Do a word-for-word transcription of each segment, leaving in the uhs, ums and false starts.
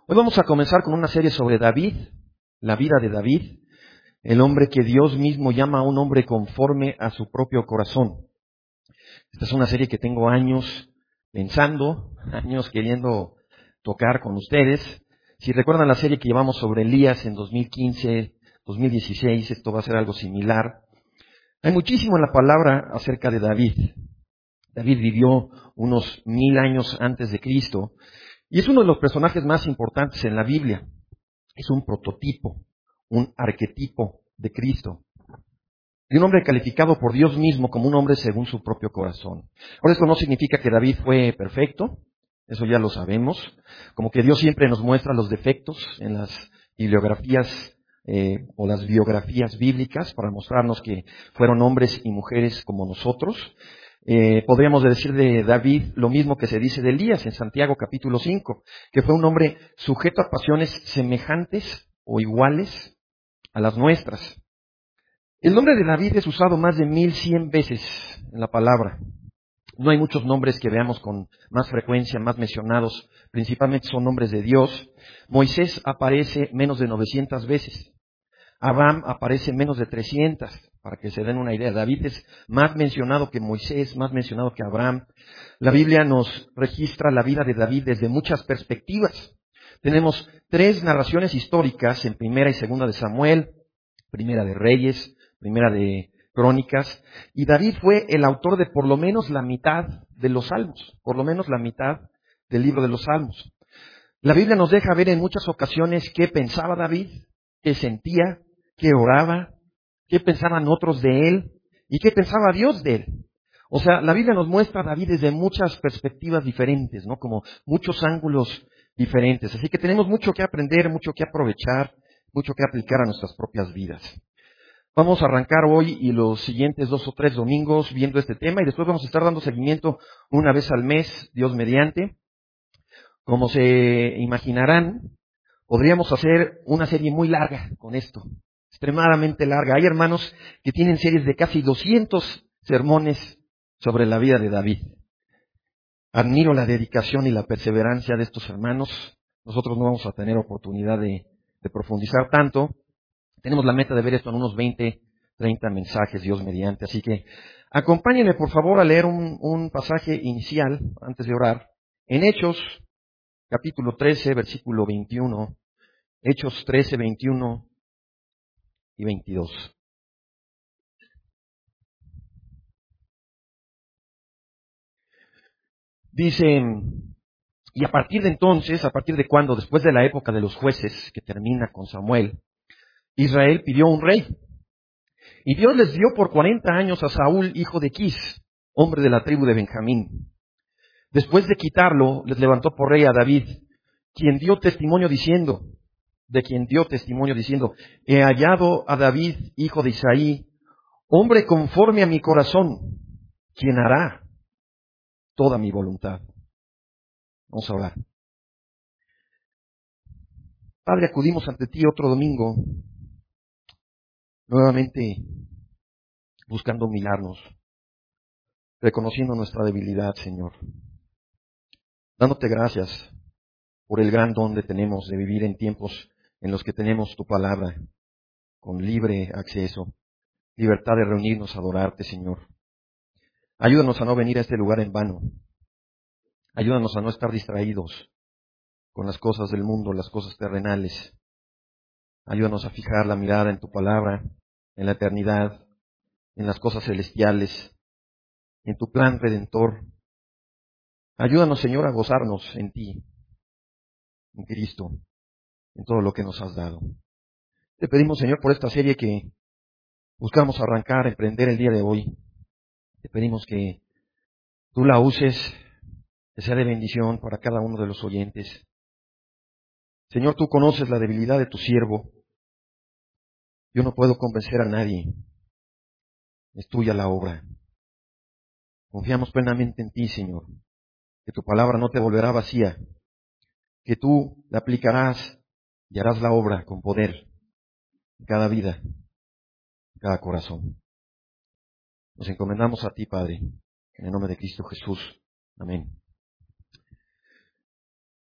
Hoy vamos a comenzar con una serie sobre David, la vida de David, el hombre que Dios mismo llama a un hombre conforme a su propio corazón. Esta es una serie que tengo años pensando, años queriendo tocar con ustedes. Si recuerdan la serie que llevamos sobre Elías en dos mil quince, dos mil dieciséis, esto va a ser algo similar. Hay muchísimo en la palabra acerca de David. David vivió unos mil años antes de Cristo y es uno de los personajes más importantes en la Biblia. Es un prototipo, un arquetipo de Cristo. Y un hombre calificado por Dios mismo como un hombre según su propio corazón. Ahora, esto no significa que David fue perfecto, eso ya lo sabemos. Como que Dios siempre nos muestra los defectos en las bibliografías eh, o las biografías bíblicas para mostrarnos que fueron hombres y mujeres como nosotros. Eh, podríamos decir de David lo mismo que se dice de Elías en Santiago capítulo cinco, que fue un hombre sujeto a pasiones semejantes o iguales a las nuestras. El nombre de David es usado más de mil cien veces en la palabra. No hay muchos nombres que veamos con más frecuencia, más mencionados, principalmente son nombres de Dios. Moisés aparece menos de novecientas veces. Abraham aparece menos de trescientas, para que se den una idea. David es más mencionado que Moisés, más mencionado que Abraham. La Biblia nos registra la vida de David desde muchas perspectivas. Tenemos tres narraciones históricas en Primera y Segunda de Samuel, Primera de Reyes, Primera de Crónicas, y David fue el autor de por lo menos la mitad de los Salmos, por lo menos la mitad del libro de los Salmos. La Biblia nos deja ver en muchas ocasiones qué pensaba David, qué sentía, qué oraba, qué pensaban otros de él y qué pensaba Dios de él. O sea, la Biblia nos muestra a David desde muchas perspectivas diferentes, ¿no? Como muchos ángulos diferentes. Así que tenemos mucho que aprender, mucho que aprovechar, mucho que aplicar a nuestras propias vidas. Vamos a arrancar hoy y los siguientes dos o tres domingos viendo este tema y después vamos a estar dando seguimiento una vez al mes, Dios mediante. Como se imaginarán, podríamos hacer una serie muy larga con esto, extremadamente larga. Hay hermanos que tienen series de casi doscientos sermones sobre la vida de David. Admiro la dedicación y la perseverancia de estos hermanos. Nosotros no vamos a tener oportunidad de, de profundizar tanto. Tenemos la meta de ver esto en unos veinte, treinta mensajes, Dios mediante. Así que acompáñenme por favor a leer un, un pasaje inicial antes de orar. En Hechos, capítulo trece, versículo veintiuno. Hechos trece, veintiuno y veintidós. Dice, y a partir de entonces, a partir de cuando, después de la época de los jueces, que termina con Samuel, Israel pidió un rey. Y Dios les dio por cuarenta años a Saúl, hijo de Quis, hombre de la tribu de Benjamín. Después de quitarlo, les levantó por rey a David, quien dio testimonio diciendo, de quien dio testimonio diciendo, he hallado a David, hijo de Isaí, hombre conforme a mi corazón, quien hará toda mi voluntad. Vamos a orar. Padre, acudimos ante ti otro domingo, nuevamente buscando humillarnos, reconociendo nuestra debilidad, Señor. Dándote gracias por el gran don que tenemos de vivir en tiempos en los que tenemos tu palabra, con libre acceso, libertad de reunirnos a adorarte, Señor. Ayúdanos a no venir a este lugar en vano. Ayúdanos a no estar distraídos con las cosas del mundo, las cosas terrenales. Ayúdanos a fijar la mirada en tu palabra, en la eternidad, en las cosas celestiales, en tu plan redentor. Ayúdanos, Señor, a gozarnos en ti, en Cristo, en todo lo que nos has dado. Te pedimos, Señor, por esta serie que buscamos arrancar, emprender el día de hoy. Te pedimos que tú la uses, que sea de bendición para cada uno de los oyentes. Señor, tú conoces la debilidad de tu siervo. Yo no puedo convencer a nadie. Es tuya la obra. Confiamos plenamente en ti, Señor, que tu palabra no te volverá vacía, que tú la aplicarás y harás la obra con poder en cada vida, en cada corazón. Nos encomendamos a ti, Padre, en el nombre de Cristo Jesús. Amén.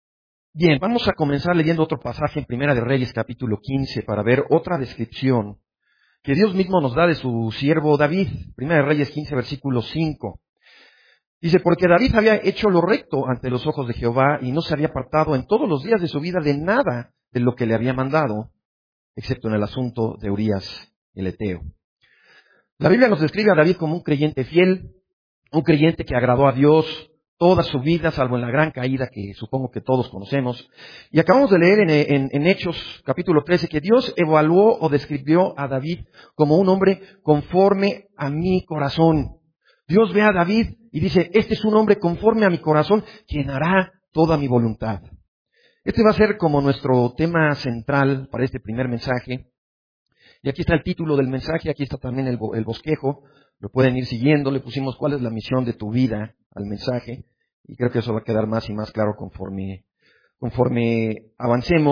Bien, vamos a comenzar leyendo otro pasaje en Primera de Reyes, capítulo quince, para ver otra descripción que Dios mismo nos da de su siervo David. Primera de Reyes quince, versículo cinco. Dice, porque David había hecho lo recto ante los ojos de Jehová y no se había apartado en todos los días de su vida de nada de lo que le había mandado, excepto en el asunto de Urías el Eteo. La Biblia nos describe a David como un creyente fiel, un creyente que agradó a Dios toda su vida, salvo en la gran caída que supongo que todos conocemos. Y acabamos de leer en, en, en Hechos capítulo trece que Dios evaluó o describió a David como un hombre conforme a mi corazón. Dios ve a David y dice, este es un hombre conforme a mi corazón, quien hará toda mi voluntad. Este va a ser como nuestro tema central para este primer mensaje. Y aquí está el título del mensaje, aquí está también el, el bosquejo. Lo pueden ir siguiendo, le pusimos cuál es la misión de tu vida al mensaje. Y creo que eso va a quedar más y más claro conforme, conforme avancemos.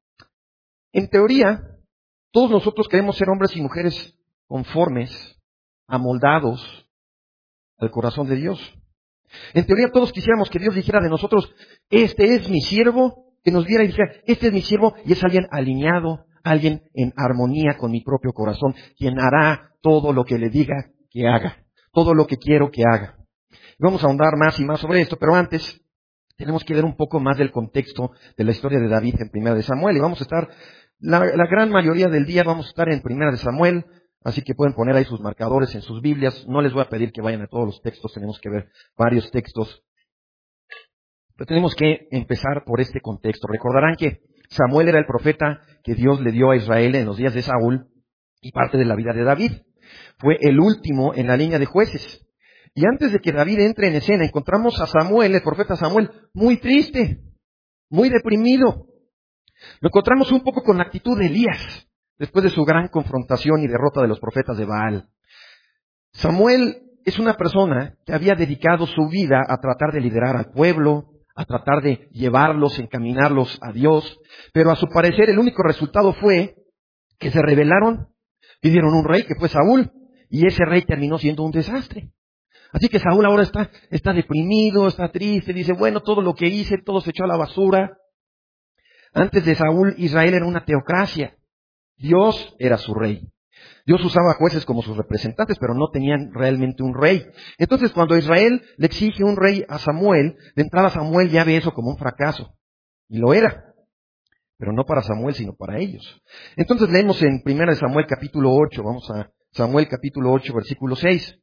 En teoría, todos nosotros queremos ser hombres y mujeres conformes, amoldados al corazón de Dios. En teoría todos quisiéramos que Dios dijera de nosotros, este es mi siervo, que nos viera y dijera, este es mi siervo y es alguien alineado, alguien en armonía con mi propio corazón, quien hará todo lo que le diga que haga, todo lo que quiero que haga. Vamos a ahondar más y más sobre esto, pero antes tenemos que ver un poco más del contexto de la historia de David en Primera de Samuel. Y vamos a estar, la, la gran mayoría del día vamos a estar en Primera de Samuel, así que pueden poner ahí sus marcadores en sus Biblias. No les voy a pedir que vayan a todos los textos, tenemos que ver varios textos. Pero tenemos que empezar por este contexto. Recordarán que Samuel era el profeta que Dios le dio a Israel en los días de Saúl y parte de la vida de David. Fue el último en la línea de jueces. Y antes de que David entre en escena, encontramos a Samuel, el profeta Samuel, muy triste, muy deprimido. Lo encontramos un poco con la actitud de Elías, después de su gran confrontación y derrota de los profetas de Baal. Samuel es una persona que había dedicado su vida a tratar de liderar al pueblo, a tratar de llevarlos, encaminarlos a Dios, pero a su parecer el único resultado fue que se rebelaron, pidieron un rey que fue Saúl, y ese rey terminó siendo un desastre. Así que Saúl ahora está, está deprimido, está triste, dice, bueno, todo lo que hice, todo se echó a la basura. Antes de Saúl, Israel era una teocracia. Dios era su rey. Dios usaba jueces como sus representantes, pero no tenían realmente un rey. Entonces, cuando Israel le exige un rey a Samuel, de entrada Samuel ya ve eso como un fracaso. Y lo era. Pero no para Samuel, sino para ellos. Entonces leemos en Primera de Samuel capítulo ocho, vamos a Samuel capítulo ocho, versículo seis.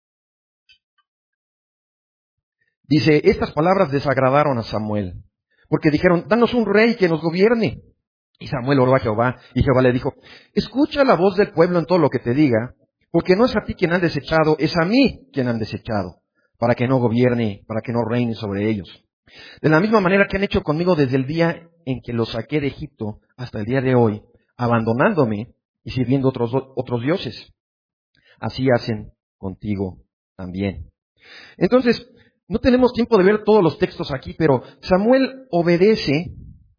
Dice, estas palabras desagradaron a Samuel, porque dijeron, danos un rey que nos gobierne. Y Samuel oró a Jehová, y Jehová le dijo, escucha la voz del pueblo en todo lo que te diga, porque no es a ti quien han desechado, es a mí quien han desechado, para que no gobierne, para que no reine sobre ellos. De la misma manera que han hecho conmigo desde el día en que los saqué de Egipto hasta el día de hoy, abandonándome y sirviendo otros, otros dioses. Así hacen contigo también. Entonces, no tenemos tiempo de ver todos los textos aquí, pero Samuel obedece,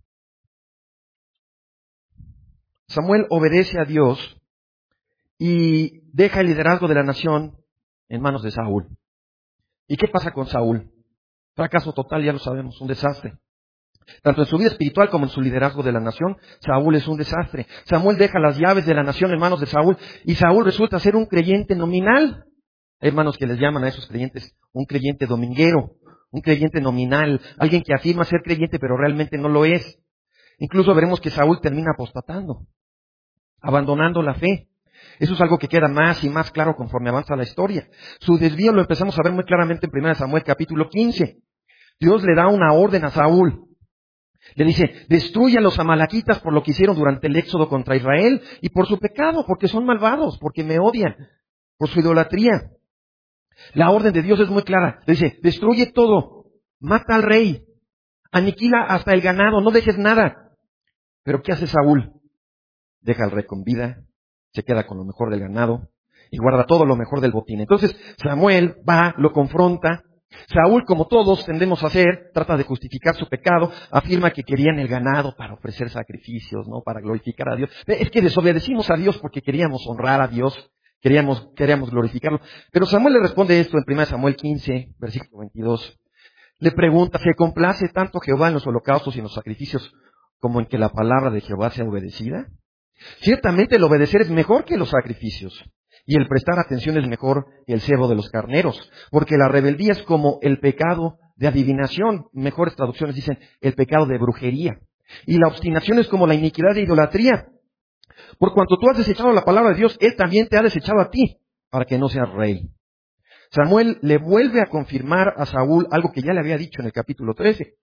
Samuel obedece a Dios y deja el liderazgo de la nación en manos de Saúl. ¿Y qué pasa con Saúl? Fracaso total, ya lo sabemos, un desastre. Tanto en su vida espiritual como en su liderazgo de la nación, Saúl es un desastre. Samuel deja las llaves de la nación en manos de Saúl y Saúl resulta ser un creyente nominal. Hay hermanos que les llaman a esos creyentes un creyente dominguero, un creyente nominal, alguien que afirma ser creyente pero realmente no lo es. Incluso veremos que Saúl termina apostatando, abandonando la fe. Eso es algo que queda más y más claro conforme avanza la historia. Su desvío lo empezamos a ver muy claramente en Primera Samuel capítulo quince. Dios le da una orden a Saúl. Le dice, destruye a los amalequitas por lo que hicieron durante el éxodo contra Israel y por su pecado, porque son malvados, porque me odian, por su idolatría. La orden de Dios es muy clara. Le dice, destruye todo, mata al rey, aniquila hasta el ganado, no dejes nada. Pero ¿qué hace Saúl? Deja al rey con vida, se queda con lo mejor del ganado y guarda todo lo mejor del botín. Entonces Samuel va, lo confronta. Saúl, como todos tendemos a hacer, trata de justificar su pecado, afirma que querían el ganado para ofrecer sacrificios, ¿no? Para glorificar a Dios. Es que desobedecimos a Dios porque queríamos honrar a Dios, queríamos, queríamos glorificarlo. Pero Samuel le responde esto en Primera Samuel quince, versículo veintidós. Le pregunta, ¿se complace tanto Jehová en los holocaustos y en los sacrificios como en que la palabra de Jehová sea obedecida? Ciertamente el obedecer es mejor que los sacrificios, y el prestar atención es mejor que el cebo de los carneros, porque la rebeldía es como el pecado de adivinación, mejores traducciones dicen el pecado de brujería, y la obstinación es como la iniquidad de idolatría. Por cuanto tú has desechado la palabra de Dios, Él también te ha desechado a ti, para que no seas rey. Samuel le vuelve a confirmar a Saúl algo que ya le había dicho en el capítulo trece.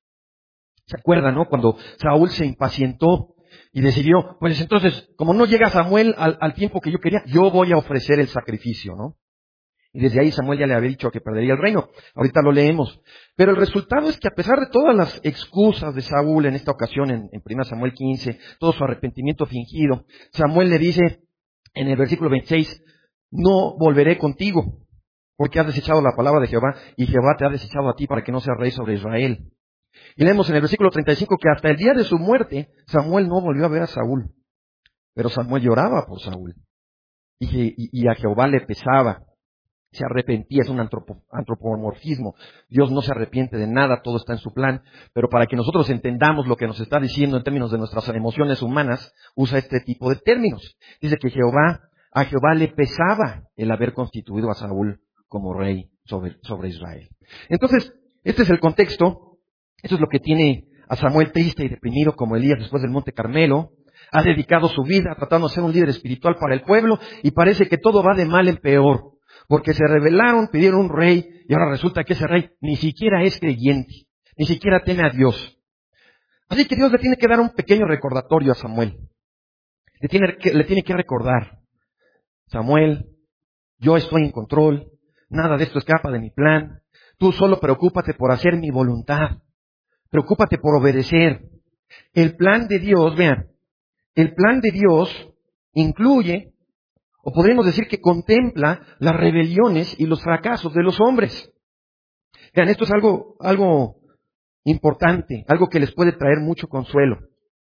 ¿Se acuerdan, no? Cuando Saúl se impacientó y decidió, pues entonces, como no llega Samuel al, al tiempo que yo quería, yo voy a ofrecer el sacrificio, ¿no? Y desde ahí Samuel ya le había dicho que perdería el reino. Ahorita lo leemos. Pero el resultado es que a pesar de todas las excusas de Saúl en esta ocasión, en, en primero Samuel quince, todo su arrepentimiento fingido, Samuel le dice en el versículo veintiséis, no volveré contigo, porque has desechado la palabra de Jehová, y Jehová te ha desechado a ti para que no seas rey sobre Israel. Y leemos en el versículo treinta y cinco que hasta el día de su muerte, Samuel no volvió a ver a Saúl. Pero Samuel lloraba por Saúl. Y, y, y a Jehová le pesaba. Se arrepentía, es un antropo, antropomorfismo. Dios no se arrepiente de nada, todo está en su plan. Pero para que nosotros entendamos lo que nos está diciendo en términos de nuestras emociones humanas, usa este tipo de términos. Dice que Jehová, a Jehová le pesaba el haber constituido a Saúl como rey sobre, sobre Israel. Entonces, este es el contexto. Esto es lo que tiene a Samuel triste y deprimido como Elías después del Monte Carmelo. Ha dedicado su vida tratando de ser un líder espiritual para el pueblo y parece que todo va de mal en peor. Porque se rebelaron, pidieron un rey y ahora resulta que ese rey ni siquiera es creyente, ni siquiera teme a Dios. Así que Dios le tiene que dar un pequeño recordatorio a Samuel. Le tiene que, le tiene que recordar, Samuel, yo estoy en control, nada de esto escapa de mi plan. Tú solo preocúpate por hacer mi voluntad. Preocúpate por obedecer. El plan de Dios, vean, el plan de Dios incluye, o podríamos decir que contempla las rebeliones y los fracasos de los hombres. Vean, esto es algo, algo importante, algo que les puede traer mucho consuelo.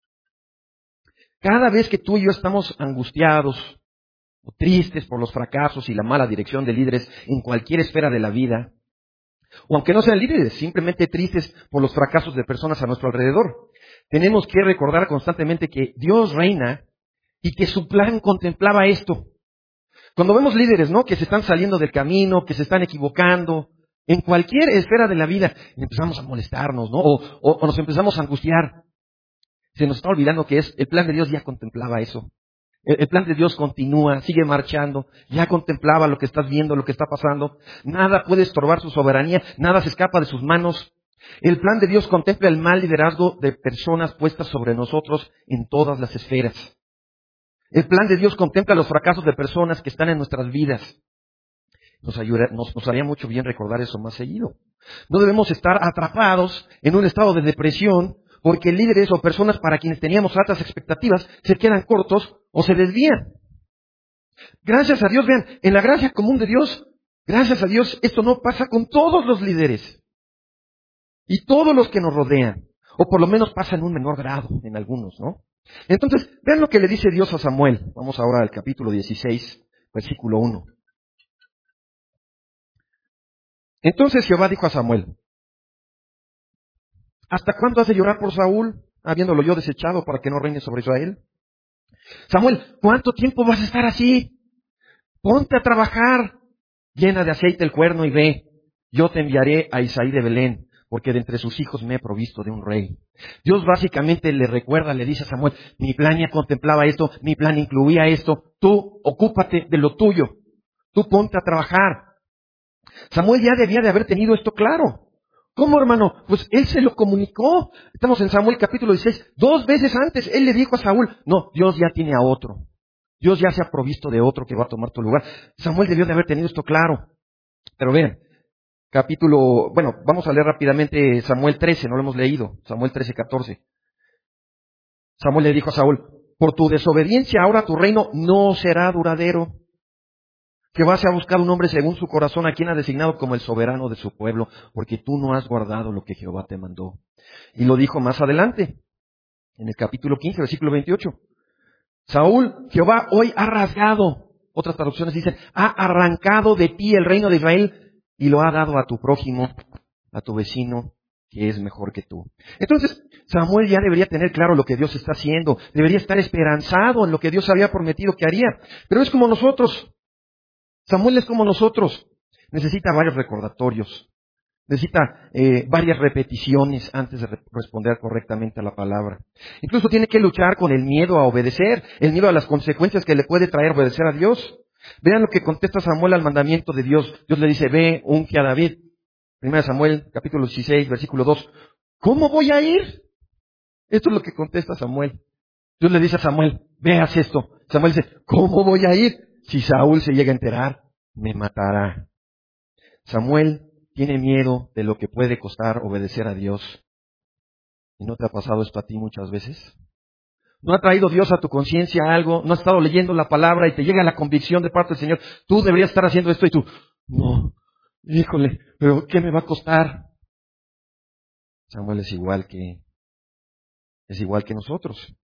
Cada vez que tú y yo estamos angustiados o tristes por los fracasos y la mala dirección de líderes en cualquier esfera de la vida, o aunque no sean líderes, simplemente tristes por los fracasos de personas a nuestro alrededor, tenemos que recordar constantemente que Dios reina y que su plan contemplaba esto. Cuando vemos líderes, ¿no?, que se están saliendo del camino, que se están equivocando, en cualquier esfera de la vida, empezamos a molestarnos, ¿no? O, o, o nos empezamos a angustiar. Se nos está olvidando que es el plan de Dios ya contemplaba eso. El, el plan de Dios continúa, sigue marchando, ya contemplaba lo que estás viendo, lo que está pasando. Nada puede estorbar su soberanía, nada se escapa de sus manos. El plan de Dios contempla el mal liderazgo de personas puestas sobre nosotros en todas las esferas. El plan de Dios contempla los fracasos de personas que están en nuestras vidas. Nos, ayuda, nos, nos haría mucho bien recordar eso más seguido. No debemos estar atrapados en un estado de depresión porque líderes o personas para quienes teníamos altas expectativas se quedan cortos o se desvían. Gracias a Dios, vean, en la gracia común de Dios, gracias a Dios, esto no pasa con todos los líderes y todos los que nos rodean, o por lo menos pasa en un menor grado en algunos, ¿no? Entonces, vean lo que le dice Dios a Samuel. Vamos ahora al capítulo dieciséis, versículo uno. Entonces Jehová dijo a Samuel, ¿hasta cuándo has de llorar por Saúl, habiéndolo yo desechado para que no reine sobre Israel? Samuel, ¿cuánto tiempo vas a estar así? Ponte a trabajar, llena de aceite el cuerno y ve, yo te enviaré a Isaí de Belén, porque de entre sus hijos me he provisto de un rey. Dios básicamente le recuerda, le dice a Samuel, mi plan ya contemplaba esto, mi plan incluía esto, tú ocúpate de lo tuyo, tú ponte a trabajar. Samuel ya debía de haber tenido esto claro. ¿Cómo, hermano? Pues él se lo comunicó. Estamos en Samuel capítulo dieciséis. Dos veces antes él le dijo a Saúl, no, Dios ya tiene a otro. Dios ya se ha provisto de otro que va a tomar tu lugar. Samuel debió de haber tenido esto claro. Pero vean, capítulo, bueno, vamos a leer rápidamente Samuel trece, no lo hemos leído. Samuel trece, catorce. Samuel le dijo a Saúl, por tu desobediencia ahora tu reino no será duradero. Jehová se ha buscado un hombre según su corazón, a quien ha designado como el soberano de su pueblo, porque tú no has guardado lo que Jehová te mandó. Y lo dijo más adelante, en el capítulo quince, versículo veintiocho. Saúl, Jehová hoy ha rasgado, otras traducciones dicen, ha arrancado de ti el reino de Israel y lo ha dado a tu prójimo, a tu vecino que es mejor que tú. Entonces, Samuel ya debería tener claro lo que Dios está haciendo, debería estar esperanzado en lo que Dios había prometido que haría. Pero es como nosotros. Samuel es como nosotros. Necesita varios recordatorios. Necesita eh, varias repeticiones antes de re- responder correctamente a la palabra. Incluso tiene que luchar con el miedo a obedecer, el miedo a las consecuencias que le puede traer obedecer a Dios. Vean lo que contesta Samuel al mandamiento de Dios. Dios le dice, ve, unge a David. Primera Samuel, capítulo dieciséis, versículo dos. ¿Cómo voy a ir? Esto es lo que contesta Samuel. Dios le dice a Samuel, veas esto. Samuel dice, ¿cómo voy a ir? Si Saúl se llega a enterar, me matará. Samuel tiene miedo de lo que puede costar obedecer a Dios. ¿Y no te ha pasado esto a ti muchas veces? ¿No ha traído Dios a tu conciencia algo? ¿No has estado leyendo la palabra y te llega la convicción de parte del Señor? Tú deberías estar haciendo esto y tú, no, híjole, pero ¿qué me va a costar? Samuel es igual que, es igual que nosotros.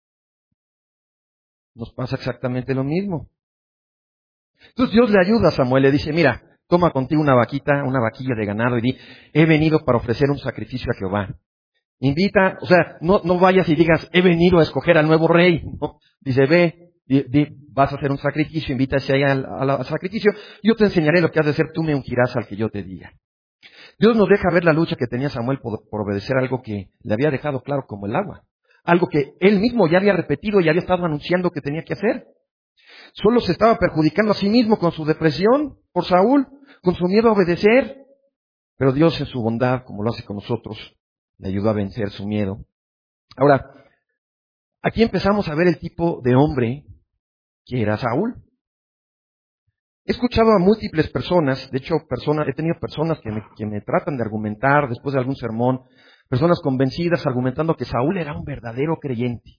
Nos pasa exactamente lo mismo. Entonces Dios le ayuda a Samuel, le dice, mira, toma contigo una vaquita, una vaquilla de ganado y di, he venido para ofrecer un sacrificio a Jehová. Invita, o sea, no, no vayas y digas, he venido a escoger al nuevo rey. No. Dice, ve, di, di, vas a hacer un sacrificio, invítase ahí al, al, al sacrificio, yo te enseñaré lo que has de hacer, tú me ungirás al que yo te diga. Dios nos deja ver la lucha que tenía Samuel por, por obedecer algo que le había dejado claro como el agua. Algo que él mismo ya había repetido y había estado anunciando que tenía que hacer. Solo se estaba perjudicando a sí mismo con su depresión por Saúl, con su miedo a obedecer. Pero Dios en su bondad, como lo hace con nosotros, le ayudó a vencer su miedo. Ahora, aquí empezamos a ver el tipo de hombre que era Saúl. He escuchado a múltiples personas, de hecho personas, he tenido personas que me, que me tratan de argumentar después de algún sermón, personas convencidas argumentando que Saúl era un verdadero creyente.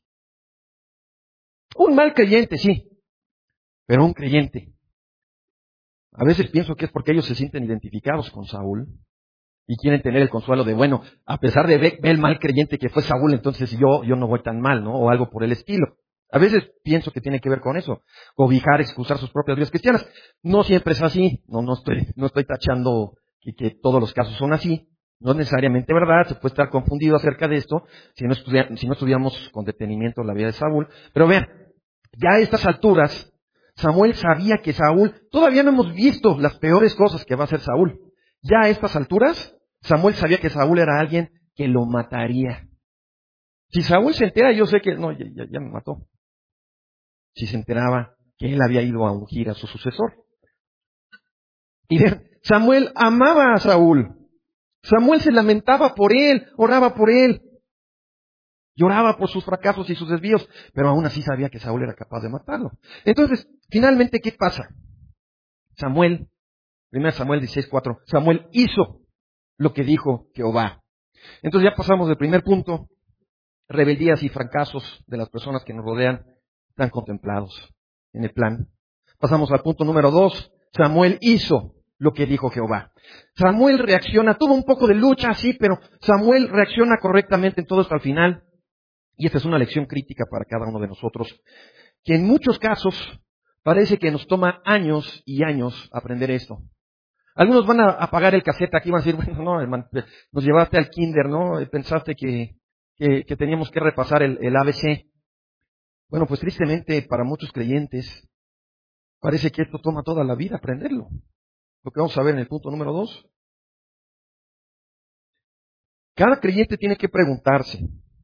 Un mal creyente, sí, pero un creyente. A veces pienso que es porque ellos se sienten identificados con Saúl y quieren tener el consuelo de, bueno, a pesar de ver el mal creyente que fue Saúl, entonces yo, yo no voy tan mal, ¿no? O algo por el estilo. A veces pienso que tiene que ver con eso, cobijar, excusar sus propias vidas cristianas. No siempre es así, no, no estoy, no estoy tachando que, que todos los casos son así. No es necesariamente verdad, se puede estar confundido acerca de esto si no, estudia, si no estudiamos con detenimiento la vida de Saúl. Pero vean, ya a estas alturas, Samuel sabía que Saúl, todavía no hemos visto las peores cosas que va a hacer Saúl. Ya a estas alturas, Samuel sabía que Saúl era alguien que lo mataría. Si Saúl se entera, yo sé que, no, ya, ya, ya me mató. Si se enteraba que él había ido a ungir a su sucesor. Y vean, Samuel amaba a Saúl. Samuel se lamentaba por él, oraba por él. Lloraba por sus fracasos y sus desvíos, pero aún así sabía que Saúl era capaz de matarlo. Entonces, finalmente, ¿qué pasa? Samuel, primero Samuel dieciséis cuatro, Samuel hizo lo que dijo Jehová. Entonces ya pasamos del primer punto, rebeldías y fracasos de las personas que nos rodean están contemplados en el plan. Pasamos al punto número dos, Samuel hizo lo que dijo Jehová. Samuel reacciona, tuvo un poco de lucha, sí, pero Samuel reacciona correctamente en todo esto al final. Y esta es una lección crítica para cada uno de nosotros, que en muchos casos parece que nos toma años y años aprender esto. Algunos van a apagar el cassette aquí y van a decir, bueno, no, hermano, nos llevaste al kinder, ¿no? Pensaste que, que, que teníamos que repasar el, el A B C. Bueno, pues tristemente para muchos creyentes parece que esto toma toda la vida aprenderlo. Lo que vamos a ver en el punto número dos. Cada creyente tiene que preguntarse,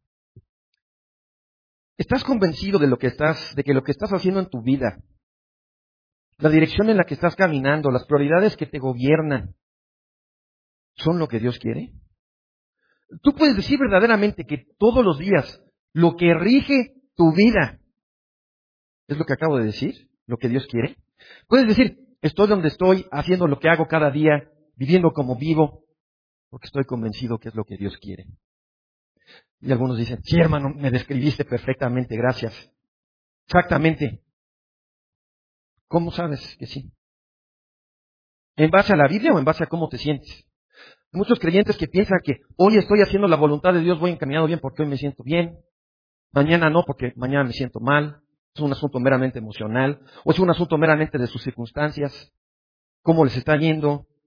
¿estás convencido de lo que estás, de que lo que estás haciendo en tu vida, la dirección en la que estás caminando, las prioridades que te gobiernan, son lo que Dios quiere? Tú puedes decir verdaderamente que todos los días lo que rige tu vida es lo que acabo de decir, lo que Dios quiere. Puedes decir, estoy donde estoy, haciendo lo que hago cada día, viviendo como vivo, porque estoy convencido que es lo que Dios quiere. Y algunos dicen, sí, hermano, me describiste perfectamente, gracias. Exactamente. ¿Cómo sabes que sí? ¿En base a la Biblia o en base a cómo te sientes? Muchos creyentes que piensan que hoy estoy haciendo la voluntad de Dios, voy encaminado bien porque hoy me siento bien. Mañana no, porque mañana me siento mal. Es un asunto meramente emocional. O es un asunto meramente de sus circunstancias. ¿Cómo les está yendo?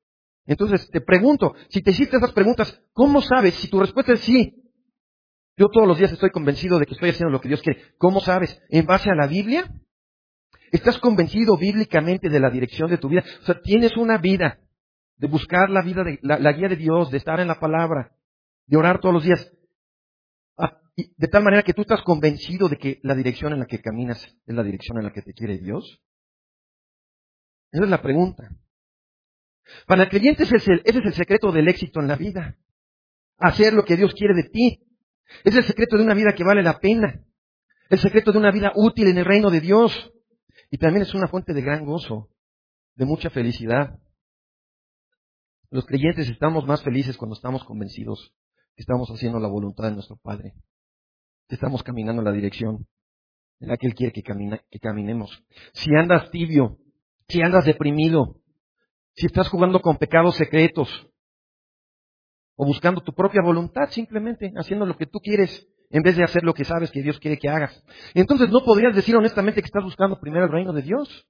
Entonces, te pregunto, si te hiciste esas preguntas, ¿cómo sabes? Si tu respuesta es sí, yo todos los días estoy convencido de que estoy haciendo lo que Dios quiere. ¿Cómo sabes? ¿En base a la Biblia? ¿Estás convencido bíblicamente de la dirección de tu vida? O sea, tienes una vida de buscar la vida de la, la guía de Dios, de estar en la palabra, de orar todos los días. Ah, y de tal manera que tú estás convencido de que la dirección en la que caminas es la dirección en la que te quiere Dios. Esa es la pregunta. Para el creyente ese es el, ese es el secreto del éxito en la vida. Hacer lo que Dios quiere de ti. Es el secreto de una vida que vale la pena. El secreto de una vida útil en el reino de Dios. Y también es una fuente de gran gozo, de mucha felicidad. Los creyentes estamos más felices cuando estamos convencidos que estamos haciendo la voluntad de nuestro Padre. Que estamos caminando en la dirección en la que Él quiere que, camina, que caminemos. Si andas tibio, si andas deprimido, si estás jugando con pecados secretos, o buscando tu propia voluntad, simplemente haciendo lo que tú quieres, en vez de hacer lo que sabes que Dios quiere que hagas. Entonces no podrías decir honestamente que estás buscando primero el reino de Dios.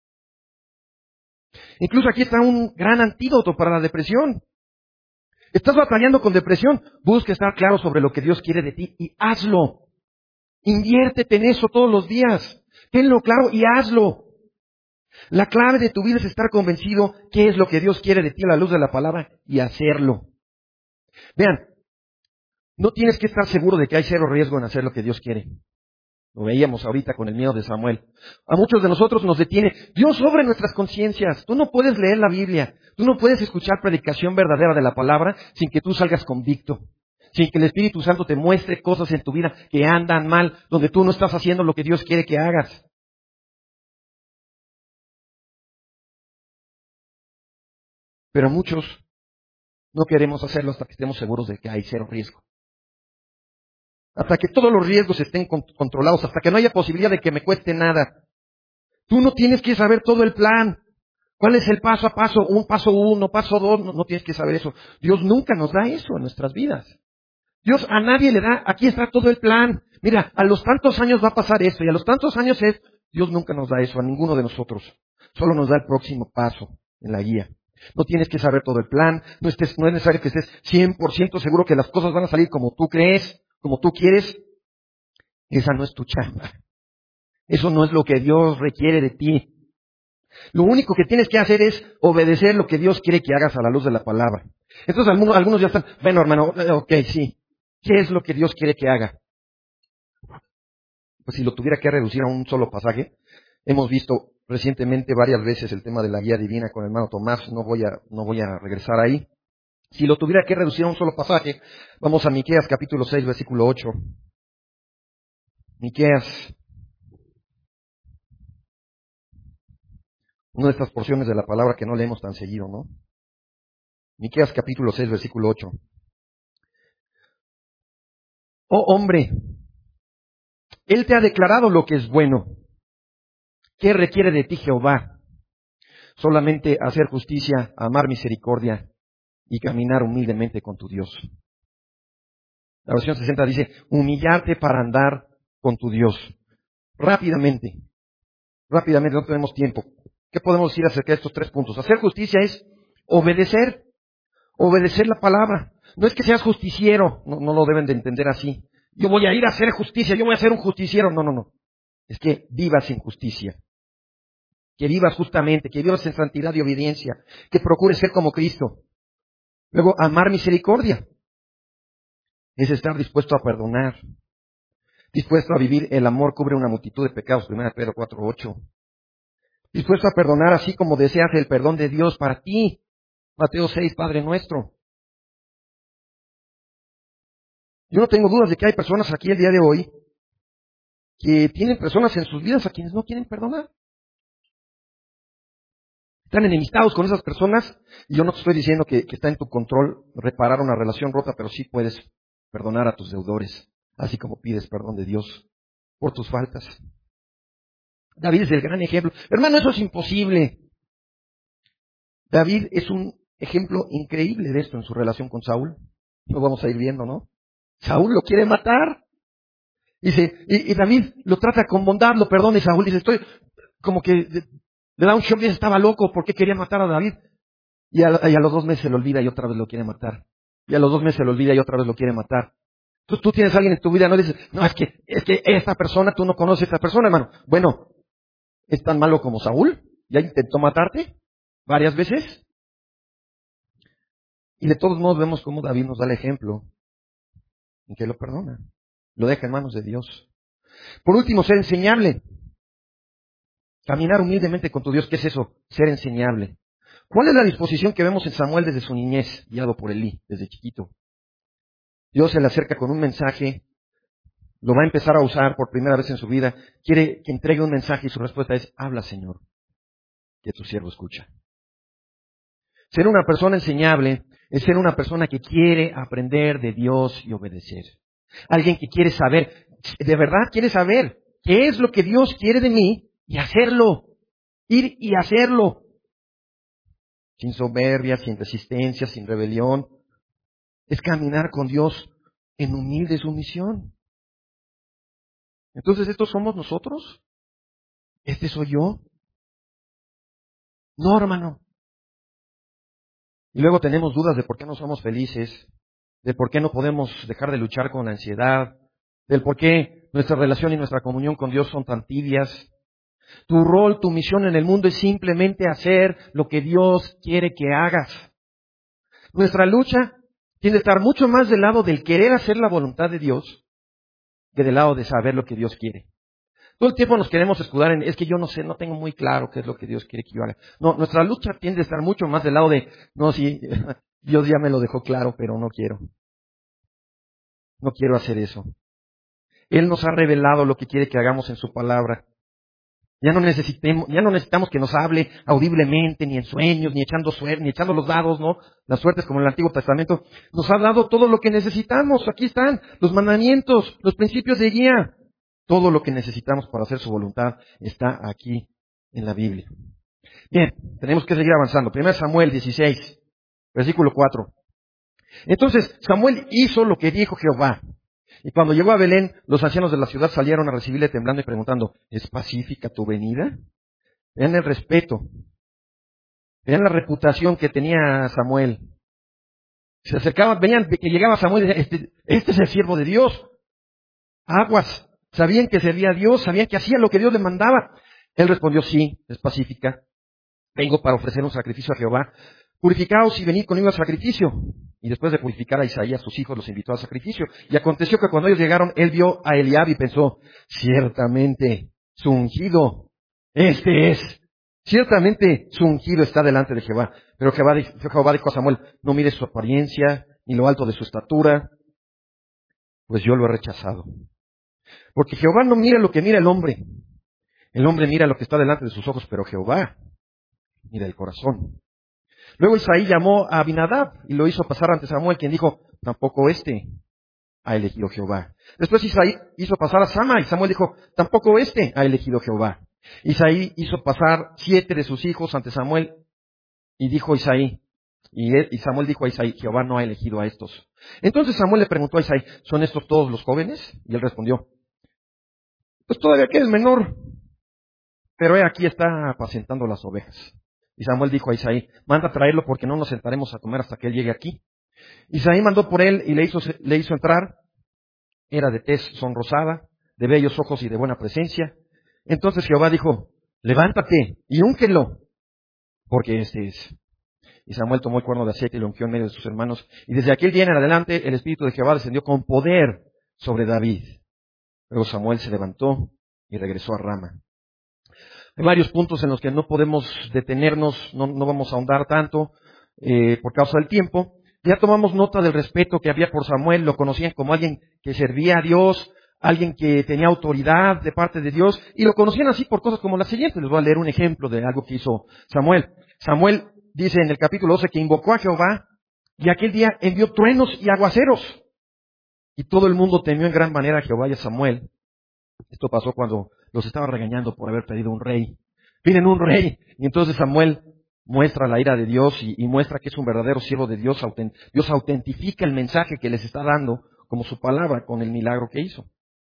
Incluso aquí está un gran antídoto para la depresión. Estás batallando con depresión, busca estar claro sobre lo que Dios quiere de ti y hazlo. Inviértete en eso todos los días. Tenlo claro y hazlo. La clave de tu vida es estar convencido qué es lo que Dios quiere de ti a la luz de la palabra y hacerlo. Vean, no tienes que estar seguro de que hay cero riesgo en hacer lo que Dios quiere. Lo veíamos ahorita con el miedo de Samuel. A muchos de nosotros nos detiene. Dios obra en nuestras conciencias. Tú no puedes leer la Biblia. Tú no puedes escuchar predicación verdadera de la palabra sin que tú salgas convicto. Sin que el Espíritu Santo te muestre cosas en tu vida que andan mal, donde tú no estás haciendo lo que Dios quiere que hagas. Pero muchos no queremos hacerlo hasta que estemos seguros de que hay cero riesgo. Hasta que todos los riesgos estén controlados, hasta que no haya posibilidad de que me cueste nada. Tú no tienes que saber todo el plan. ¿Cuál es el paso a paso? Un paso uno, paso dos, no, no tienes que saber eso. Dios nunca nos da eso en nuestras vidas. Dios a nadie le da, aquí está todo el plan. Mira, a los tantos años va a pasar esto y a los tantos años es, Dios nunca nos da eso a ninguno de nosotros. Solo nos da el próximo paso en la guía. No tienes que saber todo el plan, no, estés, no es necesario que estés cien por ciento seguro que las cosas van a salir como tú crees, como tú quieres. Esa no es tu chamba. Eso no es lo que Dios requiere de ti. Lo único que tienes que hacer es obedecer lo que Dios quiere que hagas a la luz de la palabra. Entonces algunos, algunos ya están, bueno hermano, ok, sí. ¿Qué es lo que Dios quiere que haga? Pues si lo tuviera que reducir a un solo pasaje, hemos visto recientemente varias veces el tema de la guía divina con el hermano Tomás, no voy a, no voy a regresar ahí. Si lo tuviera que reducir a un solo pasaje, vamos a Miqueas capítulo seis, versículo ocho. Miqueas, una de estas porciones de la palabra que no leemos tan seguido, ¿no? Miqueas capítulo seis, versículo ocho. Oh hombre, Él te ha declarado lo que es bueno. ¿Qué requiere de ti Jehová? Solamente hacer justicia, amar misericordia y caminar humildemente con tu Dios. La versión sesenta dice, humillarte para andar con tu Dios. Rápidamente, rápidamente, no tenemos tiempo. ¿Qué podemos decir acerca de estos tres puntos? Hacer justicia es obedecer, obedecer la palabra. No es que seas justiciero, no, no lo deben de entender así. Yo voy a ir a hacer justicia, yo voy a ser un justiciero. No, no, no. Es que vivas en justicia. Que vivas justamente, que vivas en santidad y obediencia. Que procures ser como Cristo. Luego, amar misericordia. Es estar dispuesto a perdonar. Dispuesto a vivir, el amor cubre una multitud de pecados. primera Pedro cuatro, ocho. Dispuesto a perdonar así como deseas el perdón de Dios para ti. Mateo seis, Padre nuestro. Yo no tengo dudas de que hay personas aquí el día de hoy que tienen personas en sus vidas a quienes no quieren perdonar. Están enemistados con esas personas y yo no te estoy diciendo que, que está en tu control reparar una relación rota, pero sí puedes perdonar a tus deudores, así como pides perdón de Dios por tus faltas. David es el gran ejemplo. Hermano, eso es imposible. David es un ejemplo increíble de esto en su relación con Saúl. Lo vamos a ir viendo, ¿no? Saúl lo quiere matar. Dice, y, y David lo trata con bondad, lo perdona y Saúl dice, estoy como que le da un shock, dice, estaba loco, ¿por qué quería matar a David? Y a, y a los dos meses se le olvida y otra vez lo quiere matar. Y a los dos meses se le olvida y otra vez lo quiere matar. Entonces tú tienes a alguien en tu vida, no dices, no, es que, es que esta persona, tú no conoces a esta persona, hermano. Bueno, ¿es tan malo como Saúl? ¿Ya intentó matarte varias veces? Y de todos modos vemos cómo David nos da el ejemplo en que lo perdona. Lo deja en manos de Dios. Por último, ser enseñable. Caminar humildemente con tu Dios. ¿Qué es eso? Ser enseñable. ¿Cuál es la disposición que vemos en Samuel desde su niñez, guiado por Elí, desde chiquito? Dios se le acerca con un mensaje, lo va a empezar a usar por primera vez en su vida, quiere que entregue un mensaje y su respuesta es, habla, Señor, que tu siervo escucha. Ser una persona enseñable es ser una persona que quiere aprender de Dios y obedecer. Alguien que quiere saber, de verdad quiere saber qué es lo que Dios quiere de mí y hacerlo. Ir y hacerlo. Sin soberbia, sin resistencia, sin rebelión. Es caminar con Dios en humilde sumisión. Entonces, ¿estos somos nosotros? ¿Este soy yo? No, hermano. Y luego tenemos dudas de por qué no somos felices, de por qué no podemos dejar de luchar con la ansiedad, del por qué nuestra relación y nuestra comunión con Dios son tan tibias. Tu rol, tu misión en el mundo es simplemente hacer lo que Dios quiere que hagas. Nuestra lucha tiene que estar mucho más del lado del querer hacer la voluntad de Dios que del lado de saber lo que Dios quiere. Todo el tiempo nos queremos escudar en, es que yo no sé, no tengo muy claro qué es lo que Dios quiere que yo haga. No, nuestra lucha tiende a estar mucho más del lado de, no, sí, Dios ya me lo dejó claro, pero no quiero. No quiero hacer eso. Él nos ha revelado lo que quiere que hagamos en su palabra. Ya no necesitemos, ya no necesitamos que nos hable audiblemente, ni en sueños, ni echando suerte, ni echando los dados, ¿no? Las suertes como en el Antiguo Testamento. Nos ha dado todo lo que necesitamos. Aquí están los mandamientos, los principios de guía. Todo lo que necesitamos para hacer su voluntad está aquí en la Biblia. Bien, tenemos que seguir avanzando. Primero Samuel dieciséis, versículo cuatro. Entonces Samuel hizo lo que dijo Jehová. Y cuando llegó a Belén, los ancianos de la ciudad salieron a recibirle temblando y preguntando, ¿es pacífica tu venida? Vean el respeto. Vean la reputación que tenía Samuel. Se acercaban, veían que llegaba Samuel y decían, este, este es el siervo de Dios. Aguas. Sabían que servía a Dios, sabían que hacía lo que Dios le mandaba. Él respondió, sí, es pacífica. Vengo para ofrecer un sacrificio a Jehová. Purificaos y venid conmigo al sacrificio. Y después de purificar a Isaías, sus hijos, los invitó al sacrificio. Y aconteció que cuando ellos llegaron, él vio a Eliab y pensó, ciertamente su ungido, este es. Ciertamente su ungido está delante de Jehová. Pero Jehová, Jehová dijo a Samuel, no mires su apariencia, ni lo alto de su estatura, pues yo lo he rechazado. Porque Jehová no mira lo que mira el hombre. El hombre mira lo que está delante de sus ojos, pero Jehová mira el corazón. Luego Isaí llamó a Abinadab y lo hizo pasar ante Samuel, quien dijo, tampoco este ha elegido Jehová. Después Isaí hizo pasar a Sama y Samuel dijo, tampoco este ha elegido Jehová. Isaí hizo pasar siete de sus hijos ante Samuel y dijo Isaí, y, él, y Samuel dijo a Isaí, Jehová no ha elegido a estos. Entonces Samuel le preguntó a Isaí, ¿son estos todos los jóvenes? Y él respondió, pues todavía que es menor, pero he aquí está apacentando las ovejas. Y Samuel dijo a Isaí, manda a traerlo porque no nos sentaremos a comer hasta que él llegue aquí. Isaí mandó por él y le hizo, le hizo entrar. Era de tez sonrosada, de bellos ojos y de buena presencia. Entonces Jehová dijo, levántate y úngelo, porque este es. Y Samuel tomó el cuerno de aceite y lo ungió en medio de sus hermanos. Y desde aquel día en adelante el Espíritu de Jehová descendió con poder sobre David. Luego Samuel se levantó y regresó a Rama. Hay varios puntos en los que no podemos detenernos, no, no vamos a ahondar tanto eh, por causa del tiempo. Ya tomamos nota del respeto que había por Samuel, lo conocían como alguien que servía a Dios, alguien que tenía autoridad de parte de Dios, y lo conocían así por cosas como las siguientes. Les voy a leer un ejemplo de algo que hizo Samuel. Samuel dice en el capítulo doce que invocó a Jehová, y aquel día envió truenos y aguaceros. Y todo el mundo temió en gran manera a Jehová y a Samuel. Esto pasó cuando los estaba regañando por haber pedido un rey. Piden un rey. Y entonces Samuel muestra la ira de Dios y, y muestra que es un verdadero siervo de Dios. Dios autentifica el mensaje que les está dando como su palabra con el milagro que hizo.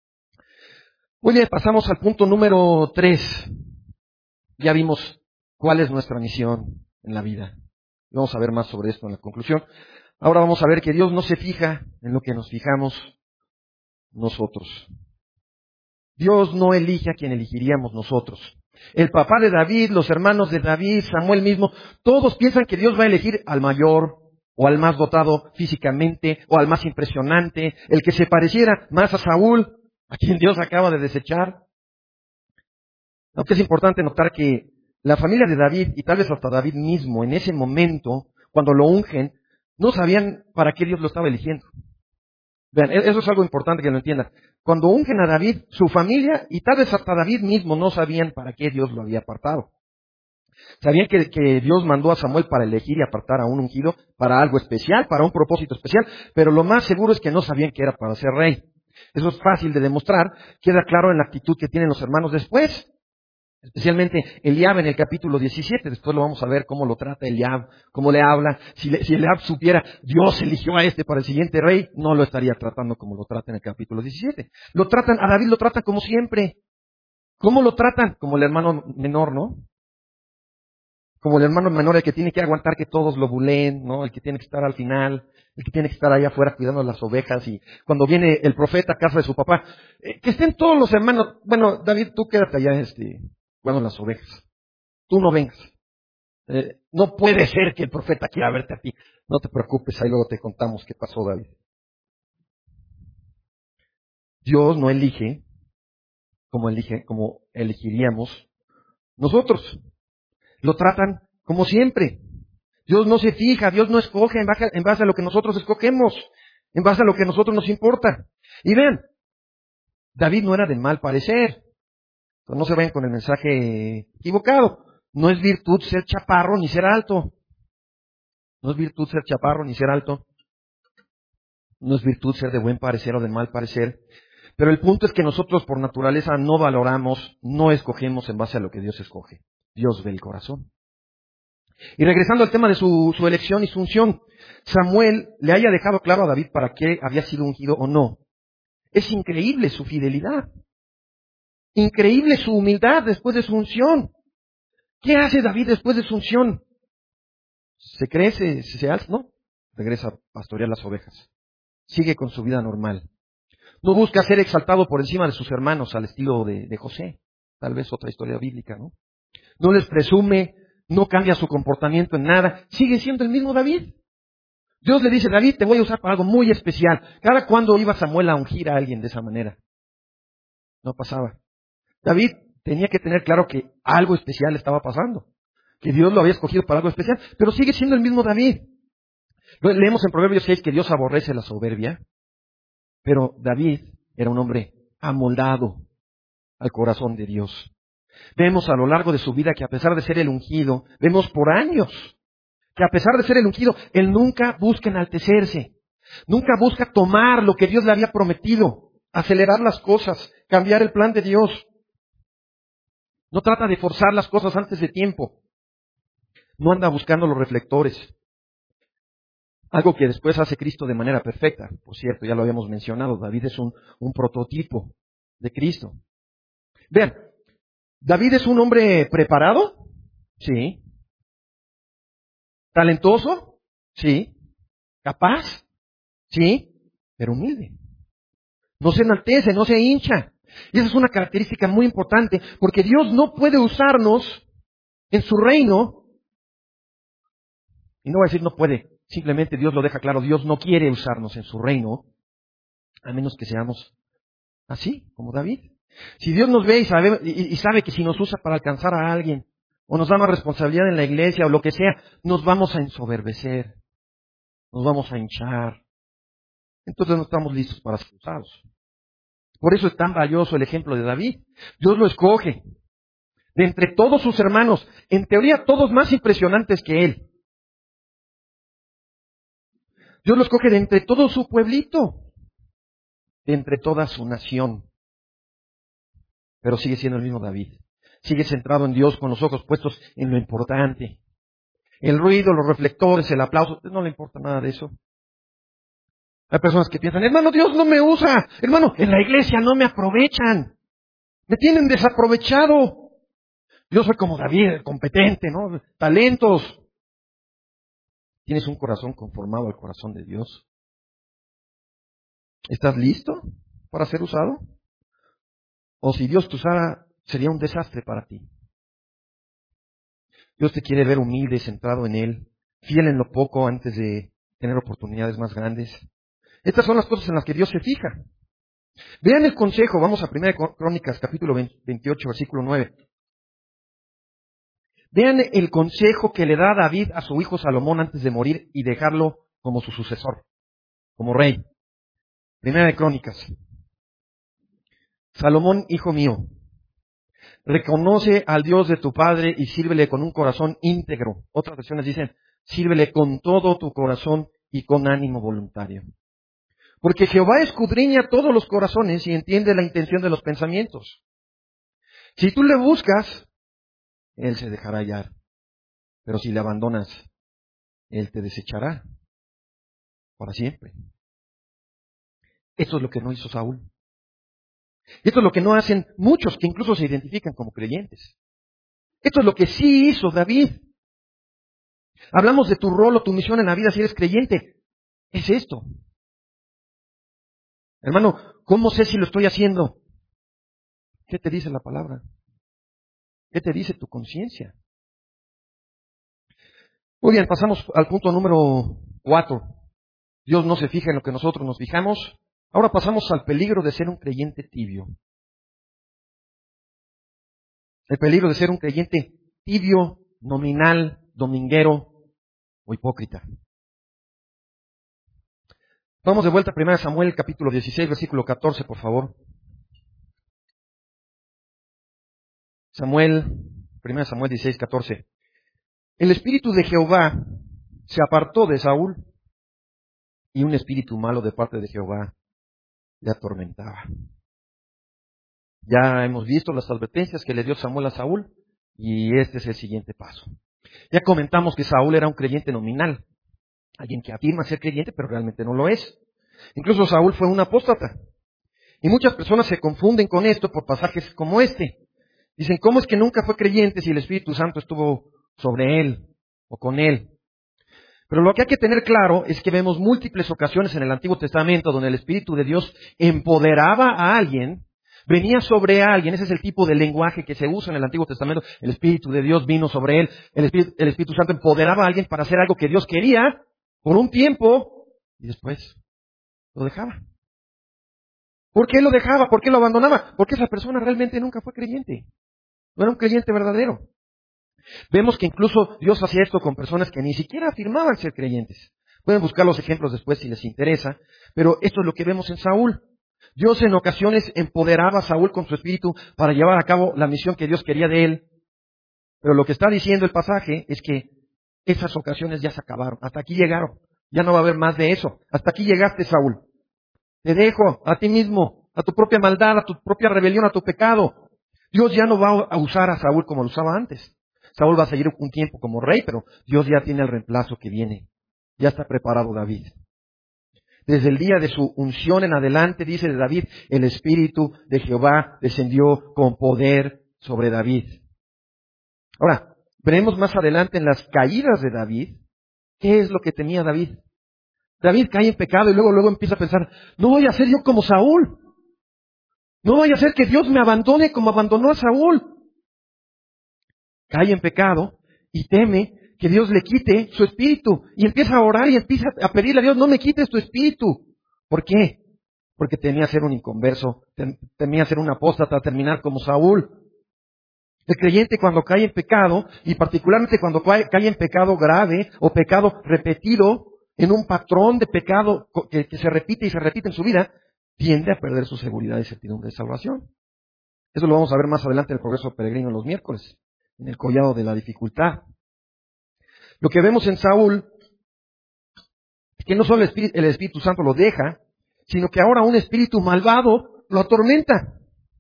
Muy bien, pasamos al punto número tres. Ya vimos cuál es nuestra misión en la vida. Vamos a ver más sobre esto en la conclusión. Ahora vamos a ver que Dios no se fija en lo que nos fijamos nosotros. Dios no elige a quien elegiríamos nosotros. El papá de David, los hermanos de David, Samuel mismo, todos piensan que Dios va a elegir al mayor, o al más dotado físicamente, o al más impresionante, el que se pareciera más a Saúl, a quien Dios acaba de desechar. Aunque es importante notar que la familia de David, y tal vez hasta David mismo, en ese momento, cuando lo ungen, no sabían para qué Dios lo estaba eligiendo. Vean, eso es algo importante que lo entiendan. Cuando ungen a David, su familia, y tal vez hasta David mismo, no sabían para qué Dios lo había apartado. Sabían que, que Dios mandó a Samuel para elegir y apartar a un ungido para algo especial, para un propósito especial, pero lo más seguro es que no sabían que era para ser rey. Eso es fácil de demostrar, queda claro en la actitud que tienen los hermanos después. Especialmente Eliab en el capítulo diecisiete, después lo vamos a ver cómo lo trata Eliab, cómo le habla. Si, le, si Eliab supiera, Dios eligió a este para el siguiente rey, no lo estaría tratando como lo trata en el capítulo diecisiete. Lo tratan, a David lo tratan como siempre. ¿Cómo lo tratan? Como el hermano menor, ¿no? Como el hermano menor, el que tiene que aguantar que todos lo buleen, ¿no? El que tiene que estar al final, el que tiene que estar allá afuera cuidando las ovejas, y cuando viene el profeta a casa de su papá, eh, que estén todos los hermanos. Bueno, David, tú quédate allá, este... Bueno, las ovejas. Tú no vengas. Eh, no puede ser que el profeta quiera verte a ti. No te preocupes, ahí luego te contamos qué pasó, David. Dios no elige como elige, como elegiríamos nosotros. Lo tratan como siempre. Dios no se fija, Dios no escoge en base, en base a lo que nosotros escogemos, en base a lo que a nosotros nos importa. Y vean, David no era de mal parecer. No se vayan con el mensaje equivocado. No es virtud ser chaparro ni ser alto. No es virtud ser chaparro ni ser alto. No es virtud ser de buen parecer o de mal parecer. Pero el punto es que nosotros por naturaleza no valoramos, no escogemos en base a lo que Dios escoge. Dios ve el corazón. Y regresando al tema de su, su elección y su unción, Samuel le haya dejado claro a David para qué había sido ungido o no. Es increíble su fidelidad. Increíble su humildad después de su unción. ¿Qué hace David después de su unción? ¿Se cree, se, se alza? No. Regresa a pastorear las ovejas. Sigue con su vida normal. No busca ser exaltado por encima de sus hermanos al estilo de, de José. Tal vez otra historia bíblica, ¿no? No les presume, no cambia su comportamiento en nada. Sigue siendo el mismo David. Dios le dice, David, te voy a usar para algo muy especial. ¿Cada cuándo iba Samuel a ungir a alguien de esa manera? No pasaba. David tenía que tener claro que algo especial estaba pasando, que Dios lo había escogido para algo especial, pero sigue siendo el mismo David. Leemos en Proverbios seis que Dios aborrece la soberbia, pero David era un hombre amoldado al corazón de Dios. Vemos a lo largo de su vida que a pesar de ser el ungido, vemos por años, que a pesar de ser el ungido, él nunca busca enaltecerse, nunca busca tomar lo que Dios le había prometido, acelerar las cosas, cambiar el plan de Dios. No trata de forzar las cosas antes de tiempo. No anda buscando los reflectores. Algo que después hace Cristo de manera perfecta. Por cierto, ya lo habíamos mencionado, David es un, un prototipo de Cristo. Vean, ¿David es un hombre preparado? Sí. ¿Talentoso? Sí. ¿Capaz? Sí. Pero humilde. No se enaltece, no se hincha. Y esa es una característica muy importante, porque Dios no puede usarnos en su reino. Y no voy a decir no puede, simplemente Dios lo deja claro, Dios no quiere usarnos en su reino, a menos que seamos así, como David. Si Dios nos ve y sabe, y, y sabe que si nos usa para alcanzar a alguien, o nos da más responsabilidad en la iglesia, o lo que sea, nos vamos a ensoberbecer, nos vamos a hinchar. Entonces no estamos listos para ser usados. Por eso es tan valioso el ejemplo de David. Dios lo escoge. De entre todos sus hermanos, en teoría todos más impresionantes que él. Dios lo escoge de entre todo su pueblito, de entre toda su nación. Pero sigue siendo el mismo David. Sigue centrado en Dios con los ojos puestos en lo importante. El ruido, los reflectores, el aplauso, no le importa nada de eso. Hay personas que piensan, hermano, Dios no me usa. Hermano, en la iglesia no me aprovechan. Me tienen desaprovechado. Yo soy como David, competente, ¿no? Talentos. ¿Tienes un corazón conformado al corazón de Dios? ¿Estás listo para ser usado? O si Dios te usara, sería un desastre para ti. Dios te quiere ver humilde, centrado en Él, fiel en lo poco antes de tener oportunidades más grandes. Estas son las cosas en las que Dios se fija. Vean el consejo, vamos a primera Crónicas, capítulo veintiocho, versículo nueve. Vean el consejo que le da David a su hijo Salomón antes de morir y dejarlo como su sucesor, como rey. Primera de Crónicas. Salomón, hijo mío, reconoce al Dios de tu padre y sírvele con un corazón íntegro. Otras versiones dicen, sírvele con todo tu corazón y con ánimo voluntario. Porque Jehová escudriña todos los corazones y entiende la intención de los pensamientos. Si tú le buscas, Él se dejará hallar. Pero si le abandonas, Él te desechará para siempre. Esto es lo que no hizo Saúl. Esto es lo que no hacen muchos que incluso se identifican como creyentes. Esto es lo que sí hizo David. Hablamos de tu rol o tu misión en la vida si eres creyente. Es esto. Hermano, ¿cómo sé si lo estoy haciendo? ¿Qué te dice la palabra? ¿Qué te dice tu conciencia? Muy bien, pasamos al punto número cuatro. Dios no se fija en lo que nosotros nos fijamos. Ahora pasamos al peligro de ser un creyente tibio. El peligro de ser un creyente tibio, nominal, dominguero o hipócrita. Vamos de vuelta a primera Samuel, capítulo dieciséis, versículo catorce, por favor. Samuel, primera Samuel dieciséis, catorce. El espíritu de Jehová se apartó de Saúl y un espíritu malo de parte de Jehová le atormentaba. Ya hemos visto las advertencias que le dio Samuel a Saúl y este es el siguiente paso. Ya comentamos que Saúl era un creyente nominal, alguien que afirma ser creyente pero realmente no lo es. Incluso Saúl fue un apóstata. Y muchas personas se confunden con esto por pasajes como este. Dicen, ¿cómo es que nunca fue creyente si el Espíritu Santo estuvo sobre él o con él? Pero lo que hay que tener claro es que vemos múltiples ocasiones en el Antiguo Testamento donde el Espíritu de Dios empoderaba a alguien, venía sobre alguien. Ese es el tipo de lenguaje que se usa en el Antiguo Testamento. El Espíritu de Dios vino sobre él. El Espíritu, el Espíritu Santo empoderaba a alguien para hacer algo que Dios quería por un tiempo y después lo dejaba. ¿Por qué lo dejaba? ¿Por qué lo abandonaba? Porque esa persona realmente nunca fue creyente. No era un creyente verdadero. Vemos que incluso Dios hacía esto con personas que ni siquiera afirmaban ser creyentes. Pueden buscar los ejemplos después si les interesa, pero esto es lo que vemos en Saúl. Dios en ocasiones empoderaba a Saúl con su espíritu para llevar a cabo la misión que Dios quería de él. Pero lo que está diciendo el pasaje es que esas ocasiones ya se acabaron. Hasta aquí llegaron. Ya no va a haber más de eso. Hasta aquí llegaste, Saúl. Te dejo a ti mismo, a tu propia maldad, a tu propia rebelión, a tu pecado. Dios ya no va a usar a Saúl como lo usaba antes. Saúl va a seguir un tiempo como rey, pero Dios ya tiene el reemplazo que viene. Ya está preparado David. Desde el día de su unción en adelante, dice de David, el Espíritu de Jehová descendió con poder sobre David. Ahora, veremos más adelante en las caídas de David, ¿qué es lo que tenía David? David cae en pecado y luego, luego empieza a pensar, no voy a ser yo como Saúl. No vaya a ser que Dios me abandone como abandonó a Saúl. Cae en pecado y teme que Dios le quite su espíritu. Y empieza a orar y empieza a pedirle a Dios, no me quites tu espíritu. ¿Por qué? Porque temía ser un inconverso, temía ser un apóstata, terminar como Saúl. El creyente cuando cae en pecado, y particularmente cuando cae, cae en pecado grave o pecado repetido, en un patrón de pecado que, que se repite y se repite en su vida, tiende a perder su seguridad y certidumbre de salvación. Eso lo vamos a ver más adelante en el progreso peregrino los miércoles, en el collado de la dificultad. Lo que vemos en Saúl es que no solo el Espíritu, el Espíritu Santo lo deja, sino que ahora un espíritu malvado lo atormenta.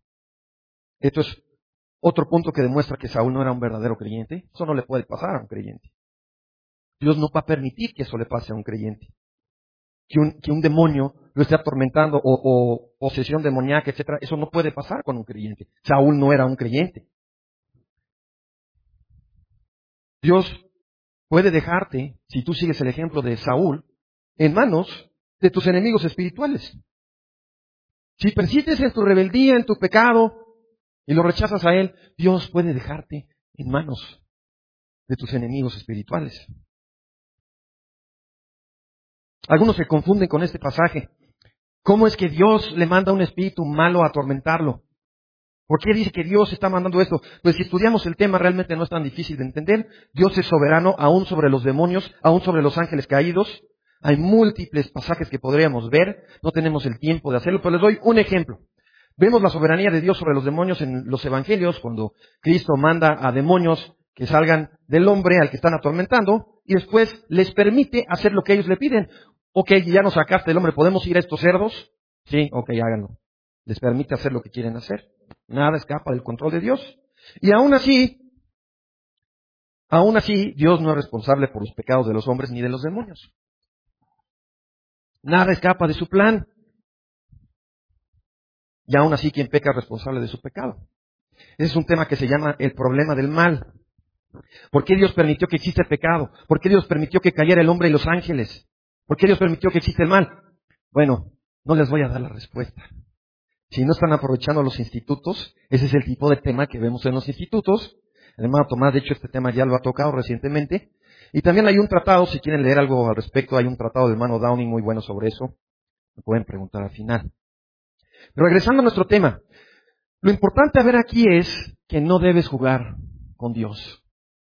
Esto es otro punto que demuestra que Saúl no era un verdadero creyente. Eso no le puede pasar a un creyente. Dios no va a permitir que eso le pase a un creyente. Que un, que un demonio lo esté atormentando o, o posesión demoníaca, etcétera. Eso no puede pasar con un creyente. Saúl no era un creyente. Dios puede dejarte, si tú sigues el ejemplo de Saúl, en manos de tus enemigos espirituales. Si persistes en tu rebeldía, en tu pecado, y lo rechazas a Él, Dios puede dejarte en manos de tus enemigos espirituales. Algunos se confunden con este pasaje. ¿Cómo es que Dios le manda a un espíritu malo a atormentarlo? ¿Por qué dice que Dios está mandando esto? Pues si estudiamos el tema realmente no es tan difícil de entender. Dios es soberano aún sobre los demonios, aún sobre los ángeles caídos. Hay múltiples pasajes que podríamos ver. No tenemos el tiempo de hacerlo, pero les doy un ejemplo. Vemos la soberanía de Dios sobre los demonios en los evangelios, cuando Cristo manda a demonios que salgan del hombre al que están atormentando y después les permite hacer lo que ellos le piden. Ok, ya nos sacaste del hombre, ¿podemos ir a estos cerdos? Sí, ok, háganlo. Les permite hacer lo que quieren hacer. Nada escapa del control de Dios. Y aún así, aún así, Dios no es responsable por los pecados de los hombres ni de los demonios. Nada escapa de su plan. Y aún así, quien peca es responsable de su pecado. Ese es un tema que se llama el problema del mal. ¿Por qué Dios permitió que exista el pecado? ¿Por qué Dios permitió que cayera el hombre y los ángeles? ¿Por qué Dios permitió que exista el mal? Bueno, no les voy a dar la respuesta. Si no están aprovechando los institutos, ese es el tipo de tema que vemos en los institutos. El hermano Tomás, de hecho, este tema ya lo ha tocado recientemente. Y también hay un tratado, si quieren leer algo al respecto, hay un tratado del hermano Downing muy bueno sobre eso. Me pueden preguntar al final. Pero regresando a nuestro tema, lo importante a ver aquí es que no debes jugar con Dios.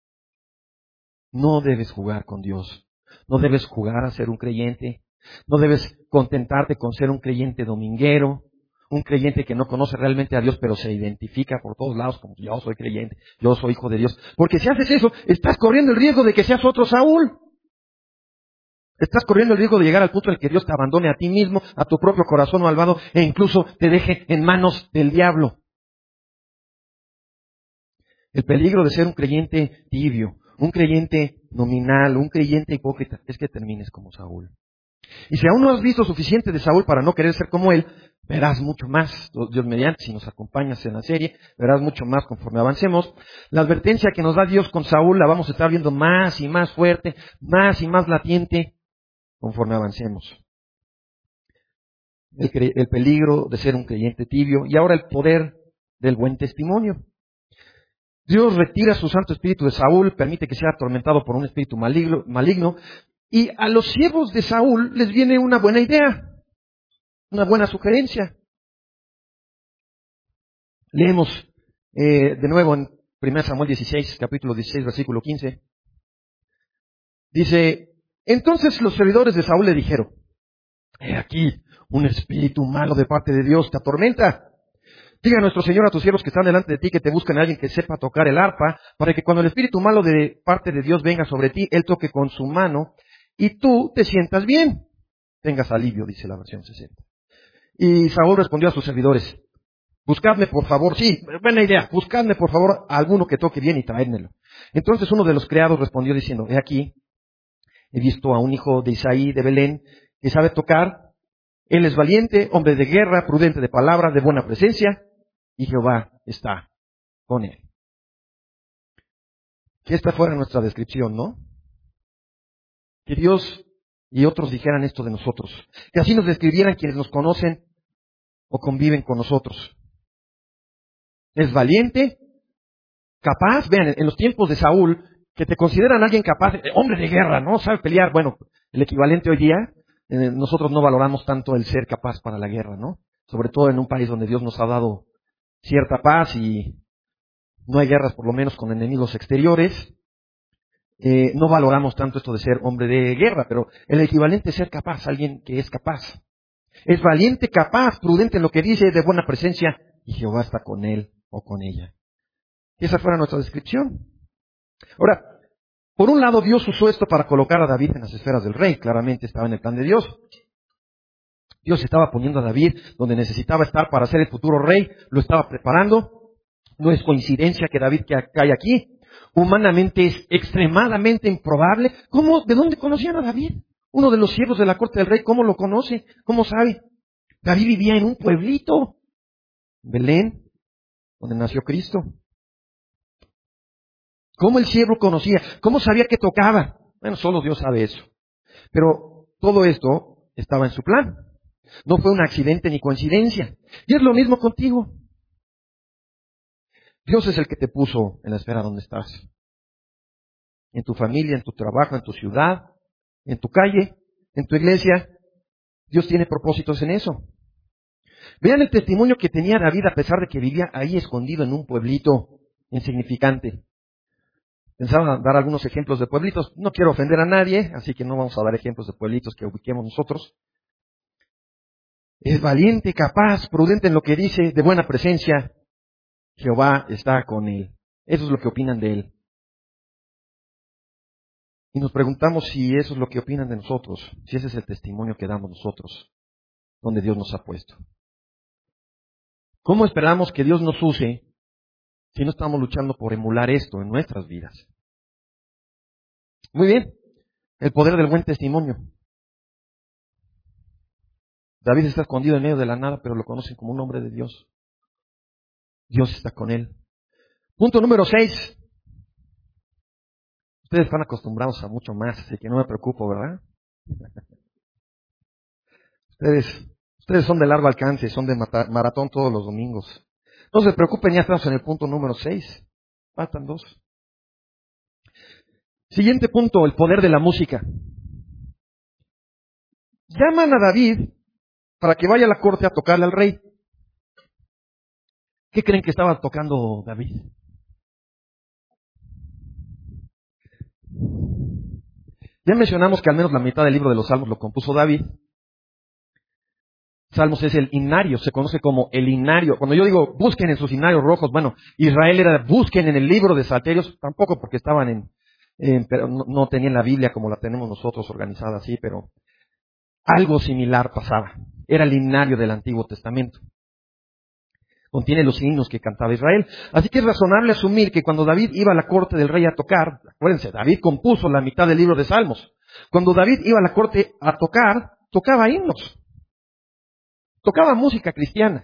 No debes jugar con Dios. No debes jugar a ser un creyente. No debes contentarte con ser un creyente dominguero. Un creyente que no conoce realmente a Dios, pero se identifica por todos lados como yo soy creyente, yo soy hijo de Dios. Porque si haces eso, estás corriendo el riesgo de que seas otro Saúl. Estás corriendo el riesgo de llegar al punto en el que Dios te abandone a ti mismo, a tu propio corazón malvado, e incluso te deje en manos del diablo. El peligro de ser un creyente tibio, un creyente nominal, un creyente hipócrita, es que termines como Saúl. Y si aún no has visto suficiente de Saúl para no querer ser como él, verás mucho más. Dios mediante, si nos acompañas en la serie, verás mucho más conforme avancemos. La advertencia que nos da Dios con Saúl la vamos a estar viendo más y más fuerte, más y más latiente conforme avancemos. El, cre- el peligro de ser un creyente tibio y ahora el poder del buen testimonio. Dios retira su Santo Espíritu de Saúl, permite que sea atormentado por un espíritu maligno, maligno y a los siervos de Saúl les viene una buena idea. Una buena sugerencia. Leemos eh, de nuevo en primero Samuel dieciséis, capítulo dieciséis, versículo quince. Dice, entonces los servidores de Saúl le dijeron, he aquí, un espíritu malo de parte de Dios te atormenta. Diga a nuestro Señor a tus siervos que están delante de ti que te busquen a alguien que sepa tocar el arpa, para que cuando el espíritu malo de parte de Dios venga sobre ti, él toque con su mano y tú te sientas bien. Tengas alivio, dice la versión sesenta. Y Saúl respondió a sus servidores, buscadme por favor, sí, buena idea, buscadme por favor a alguno que toque bien y traédmelo. Entonces uno de los criados respondió diciendo, he aquí, he visto a un hijo de Isaí de Belén que sabe tocar, él es valiente, hombre de guerra, prudente de palabra, de buena presencia, y Jehová está con él. Que esta fuera nuestra descripción, ¿no? Que Dios y otros dijeran esto de nosotros, que así nos describieran quienes nos conocen o conviven con nosotros. Es valiente, capaz, vean, en los tiempos de Saúl, que te consideran alguien capaz, hombre de guerra, ¿no? Sabe pelear. Bueno, el equivalente hoy día, eh, nosotros no valoramos tanto el ser capaz para la guerra, ¿no? Sobre todo en un país donde Dios nos ha dado cierta paz y no hay guerras por lo menos con enemigos exteriores. Eh, no valoramos tanto esto de ser hombre de guerra, pero el equivalente es ser capaz, alguien que es capaz. Es valiente, capaz, prudente en lo que dice, de buena presencia, y Jehová está con él o con ella. Esa fuera nuestra descripción. Ahora, por un lado, Dios usó esto para colocar a David en las esferas del rey. Claramente estaba en el plan de Dios. Dios estaba poniendo a David donde necesitaba estar para ser el futuro rey. Lo estaba preparando. No es coincidencia que David cae aquí. Humanamente es extremadamente improbable. ¿Cómo? ¿De dónde conocían a David? Uno de los siervos de la corte del rey, ¿cómo lo conoce? ¿Cómo sabe? David vivía en un pueblito, Belén, donde nació Cristo. ¿Cómo el siervo conocía? ¿Cómo sabía que tocaba? Bueno, solo Dios sabe eso. Pero todo esto estaba en su plan. No fue un accidente ni coincidencia. Y es lo mismo contigo. Dios es el que te puso en la esfera donde estás. En tu familia, en tu trabajo, en tu ciudad, en tu calle, en tu iglesia. Dios tiene propósitos en eso. Vean el testimonio que tenía David a pesar de que vivía ahí escondido en un pueblito insignificante. Pensaba dar algunos ejemplos de pueblitos. No quiero ofender a nadie, así que no vamos a dar ejemplos de pueblitos que ubiquemos nosotros. Es valiente, capaz, prudente en lo que dice, de buena presencia. Jehová está con él. Eso es lo que opinan de él. Y nos preguntamos si eso es lo que opinan de nosotros, si ese es el testimonio que damos nosotros, donde Dios nos ha puesto. ¿Cómo esperamos que Dios nos use si no estamos luchando por emular esto en nuestras vidas? Muy bien, el poder del buen testimonio. David está escondido en medio de la nada, pero lo conocen como un hombre de Dios. Dios está con él. Punto número seis. Ustedes están acostumbrados a mucho más, así que no me preocupo, ¿verdad? Ustedes, ustedes son de largo alcance, son de mata- maratón todos los domingos. No se preocupen, ya estamos en el punto número seis. Faltan dos. Siguiente punto, el poder de la música. Llaman a David para que vaya a la corte a tocarle al rey. ¿Qué creen que estaba tocando David? Ya mencionamos que al menos la mitad del libro de los Salmos lo compuso David. Salmos es el himnario, se conoce como el himnario. Cuando yo digo busquen en sus himnarios rojos, bueno, Israel era busquen en el libro de Salterios, tampoco porque estaban en, en pero no, no tenían la Biblia como la tenemos nosotros organizada así, pero algo similar pasaba. Era el himnario del Antiguo Testamento. Contiene los himnos que cantaba Israel. Así que es razonable asumir que cuando David iba a la corte del rey a tocar, acuérdense, David compuso la mitad del libro de Salmos. Cuando David iba a la corte a tocar, tocaba himnos. Tocaba música cristiana.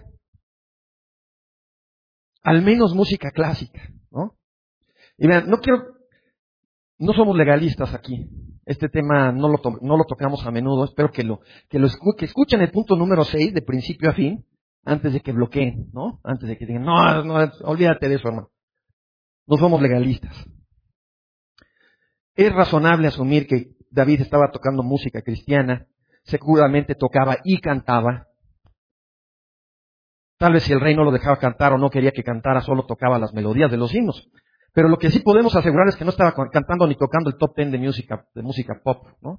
Al menos música clásica, ¿no? Y vean, no quiero, no somos legalistas aquí. Este tema no lo, to, no lo tocamos a menudo. Espero que lo, que lo escu, que escuchen el punto número seis de principio a fin, antes de que bloqueen, ¿no? Antes de que digan, no, no, olvídate de eso, hermano. No somos legalistas. Es razonable asumir que David estaba tocando música cristiana, seguramente tocaba y cantaba. Tal vez si el rey no lo dejaba cantar o no quería que cantara, solo tocaba las melodías de los himnos. Pero lo que sí podemos asegurar es que no estaba cantando ni tocando el top ten de música, de música pop, ¿no?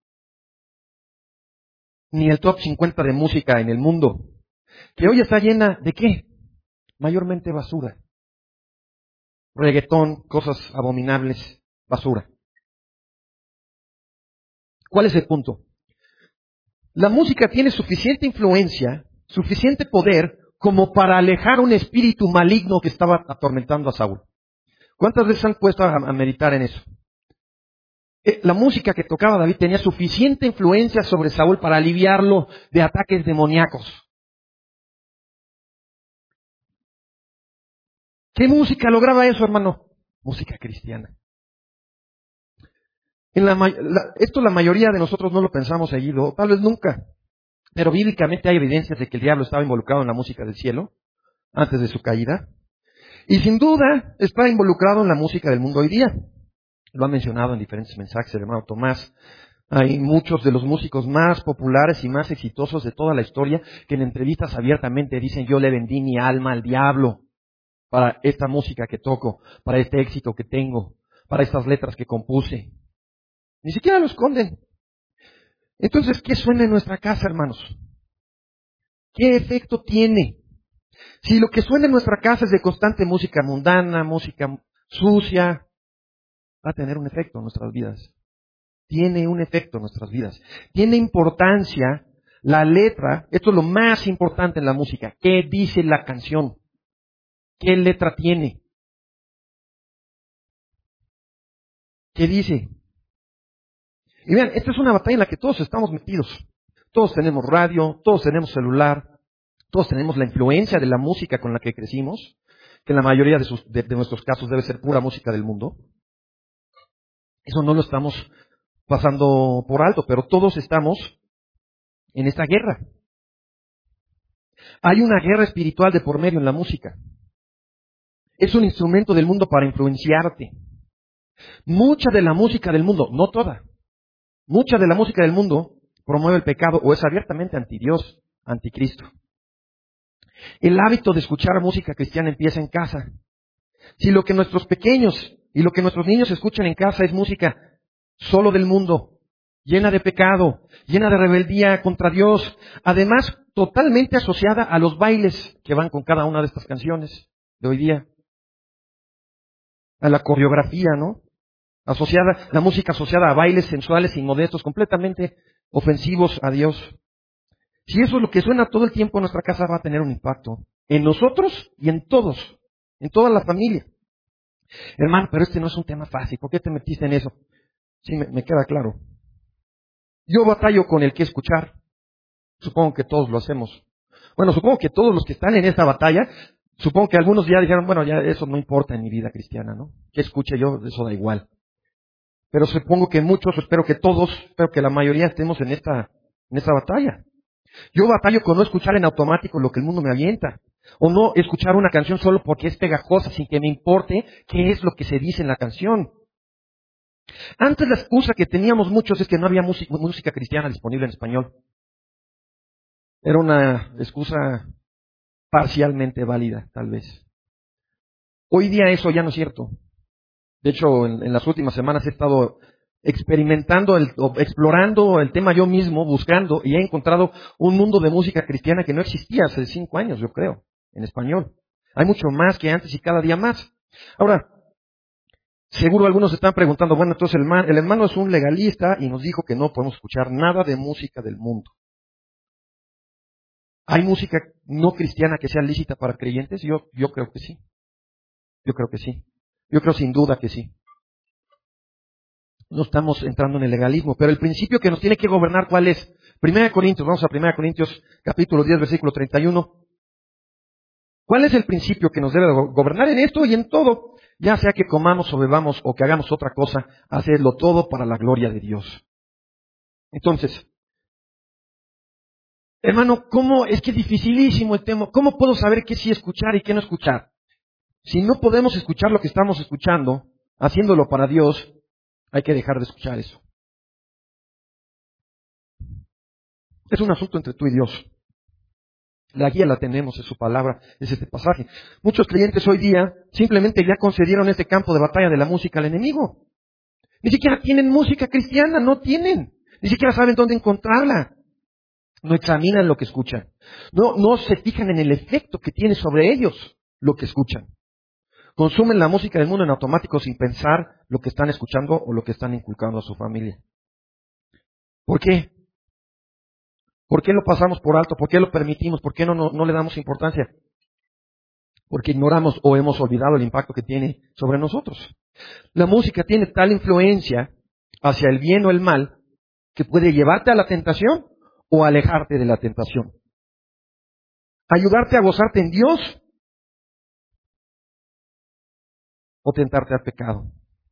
Ni el top cincuenta de música en el mundo, que hoy está llena de ¿qué? Mayormente basura. Reggaetón, cosas abominables, basura. ¿Cuál es el punto? La música tiene suficiente influencia, suficiente poder, como para alejar un espíritu maligno que estaba atormentando a Saúl. ¿Cuántas veces han puesto a, a meditar en eso? Eh, la música que tocaba David tenía suficiente influencia sobre Saúl para aliviarlo de ataques demoníacos. ¿Qué música lograba eso, hermano? Música cristiana. En la, la, esto la mayoría de nosotros no lo pensamos seguido, tal vez nunca. Pero bíblicamente hay evidencias de que el diablo estaba involucrado en la música del cielo antes de su caída. Y sin duda está involucrado en la música del mundo hoy día. Lo ha mencionado en diferentes mensajes el hermano Tomás. Hay muchos de los músicos más populares y más exitosos de toda la historia que en entrevistas abiertamente dicen yo le vendí mi alma al diablo para esta música que toco, para este éxito que tengo, para estas letras que compuse. Ni siquiera lo esconden. Entonces, ¿qué suena en nuestra casa, hermanos? ¿Qué efecto tiene? Si lo que suena en nuestra casa es de constante música mundana, música sucia, va a tener un efecto en nuestras vidas. Tiene un efecto en nuestras vidas. Tiene importancia la letra. Esto es lo más importante en la música. ¿Qué dice la canción? ¿Qué letra tiene? ¿Qué dice? Y vean, esta es una batalla en la que todos estamos metidos. Todos tenemos radio, todos tenemos celular, todos tenemos la influencia de la música con la que crecimos. que en la mayoría de, sus, de, de nuestros casos debe ser pura música del mundo. Eso no lo estamos pasando por alto, pero todos estamos en esta guerra. Hay una guerra espiritual de por medio en la música. Es un instrumento del mundo para influenciarte. Mucha de la música del mundo, no toda, mucha de la música del mundo promueve el pecado o es abiertamente anti Dios, anticristo. El hábito de escuchar música cristiana empieza en casa. Si lo que nuestros pequeños y lo que nuestros niños escuchan en casa es música solo del mundo, llena de pecado, llena de rebeldía contra Dios, además totalmente asociada a los bailes que van con cada una de estas canciones de hoy día, a la coreografía, ¿no? Asociada, la música asociada a bailes sensuales e inmodestos, completamente ofensivos a Dios. Si eso es lo que suena todo el tiempo en nuestra casa, va a tener un impacto en nosotros y en todos, en toda la familia. Hermano, pero este no es un tema fácil, ¿por qué te metiste en eso? Sí, me, me queda claro. Yo batallo con el que escuchar. Supongo que todos lo hacemos. Bueno, supongo que todos los que están en esta batalla, supongo que algunos ya dijeron, bueno, ya eso no importa en mi vida cristiana, ¿no? Que escuche yo, eso da igual. Pero supongo que muchos, espero que todos, espero que la mayoría estemos en esta, en esta batalla. Yo batallo con no escuchar en automático lo que el mundo me avienta. O no escuchar una canción solo porque es pegajosa, sin que me importe qué es lo que se dice en la canción. Antes la excusa que teníamos muchos es que no había música, música cristiana disponible en español. Era una excusa parcialmente válida, tal vez. Hoy día eso ya no es cierto. De hecho, en, en las últimas semanas he estado experimentando, el, explorando el tema yo mismo, buscando, y he encontrado un mundo de música cristiana que no existía hace cinco años, yo creo, en español. Hay mucho más que antes y cada día más. Ahora, seguro algunos se están preguntando, bueno, entonces el, man, el hermano es un legalista y nos dijo que no podemos escuchar nada de música del mundo. ¿Hay música no cristiana que sea lícita para creyentes? Yo, yo creo que sí. Yo creo que sí. Yo creo sin duda que sí. No estamos entrando en el legalismo, pero el principio que nos tiene que gobernar, ¿cuál es? Primera de Corintios, vamos a Primera de Corintios, capítulo diez, versículo treinta y uno. ¿Cuál es el principio que nos debe gobernar en esto y en todo? Ya sea que comamos o bebamos o que hagamos otra cosa, hacedlo todo para la gloria de Dios. Entonces, hermano, ¿cómo? Es que es dificilísimo el tema. ¿Cómo puedo saber qué sí escuchar y qué no escuchar? Si no podemos escuchar lo que estamos escuchando, haciéndolo para Dios, hay que dejar de escuchar eso. Es un asunto entre tú y Dios. La guía la tenemos, es su palabra, es este pasaje. Muchos creyentes hoy día simplemente ya concedieron este campo de batalla de la música al enemigo. Ni siquiera tienen música cristiana, no tienen. Ni siquiera saben dónde encontrarla. No examinan lo que escuchan. No, no se fijan en el efecto que tiene sobre ellos lo que escuchan. Consumen la música del mundo en automático sin pensar lo que están escuchando o lo que están inculcando a su familia. ¿Por qué? ¿Por qué lo pasamos por alto? ¿Por qué lo permitimos? ¿Por qué no, no, no le damos importancia? Porque ignoramos o hemos olvidado el impacto que tiene sobre nosotros. La música tiene tal influencia hacia el bien o el mal que puede llevarte a la tentación o alejarte de la tentación. Ayudarte a gozarte en Dios o tentarte al pecado.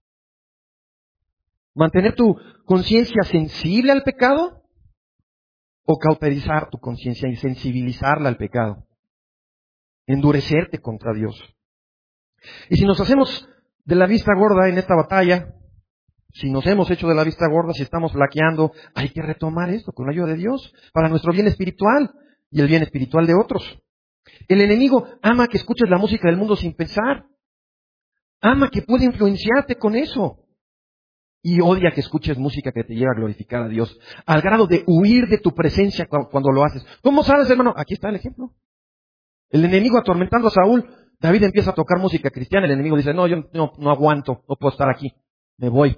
Mantener tu conciencia sensible al pecado o cauterizar tu conciencia y sensibilizarla al pecado. Endurecerte contra Dios. Y si nos hacemos de la vista gorda en esta batalla, si nos hemos hecho de la vista gorda, si estamos flaqueando, hay que retomar esto con la ayuda de Dios para nuestro bien espiritual y el bien espiritual de otros. El enemigo ama que escuches la música del mundo sin pensar. Ama que puede influenciarte con eso. Y odia que escuches música que te lleve a glorificar a Dios, al grado de huir de tu presencia cuando lo haces. ¿Cómo sabes, hermano? Aquí está el ejemplo. El enemigo atormentando a Saúl, David empieza a tocar música cristiana, el enemigo dice, no, yo no, no aguanto, no puedo estar aquí, me voy.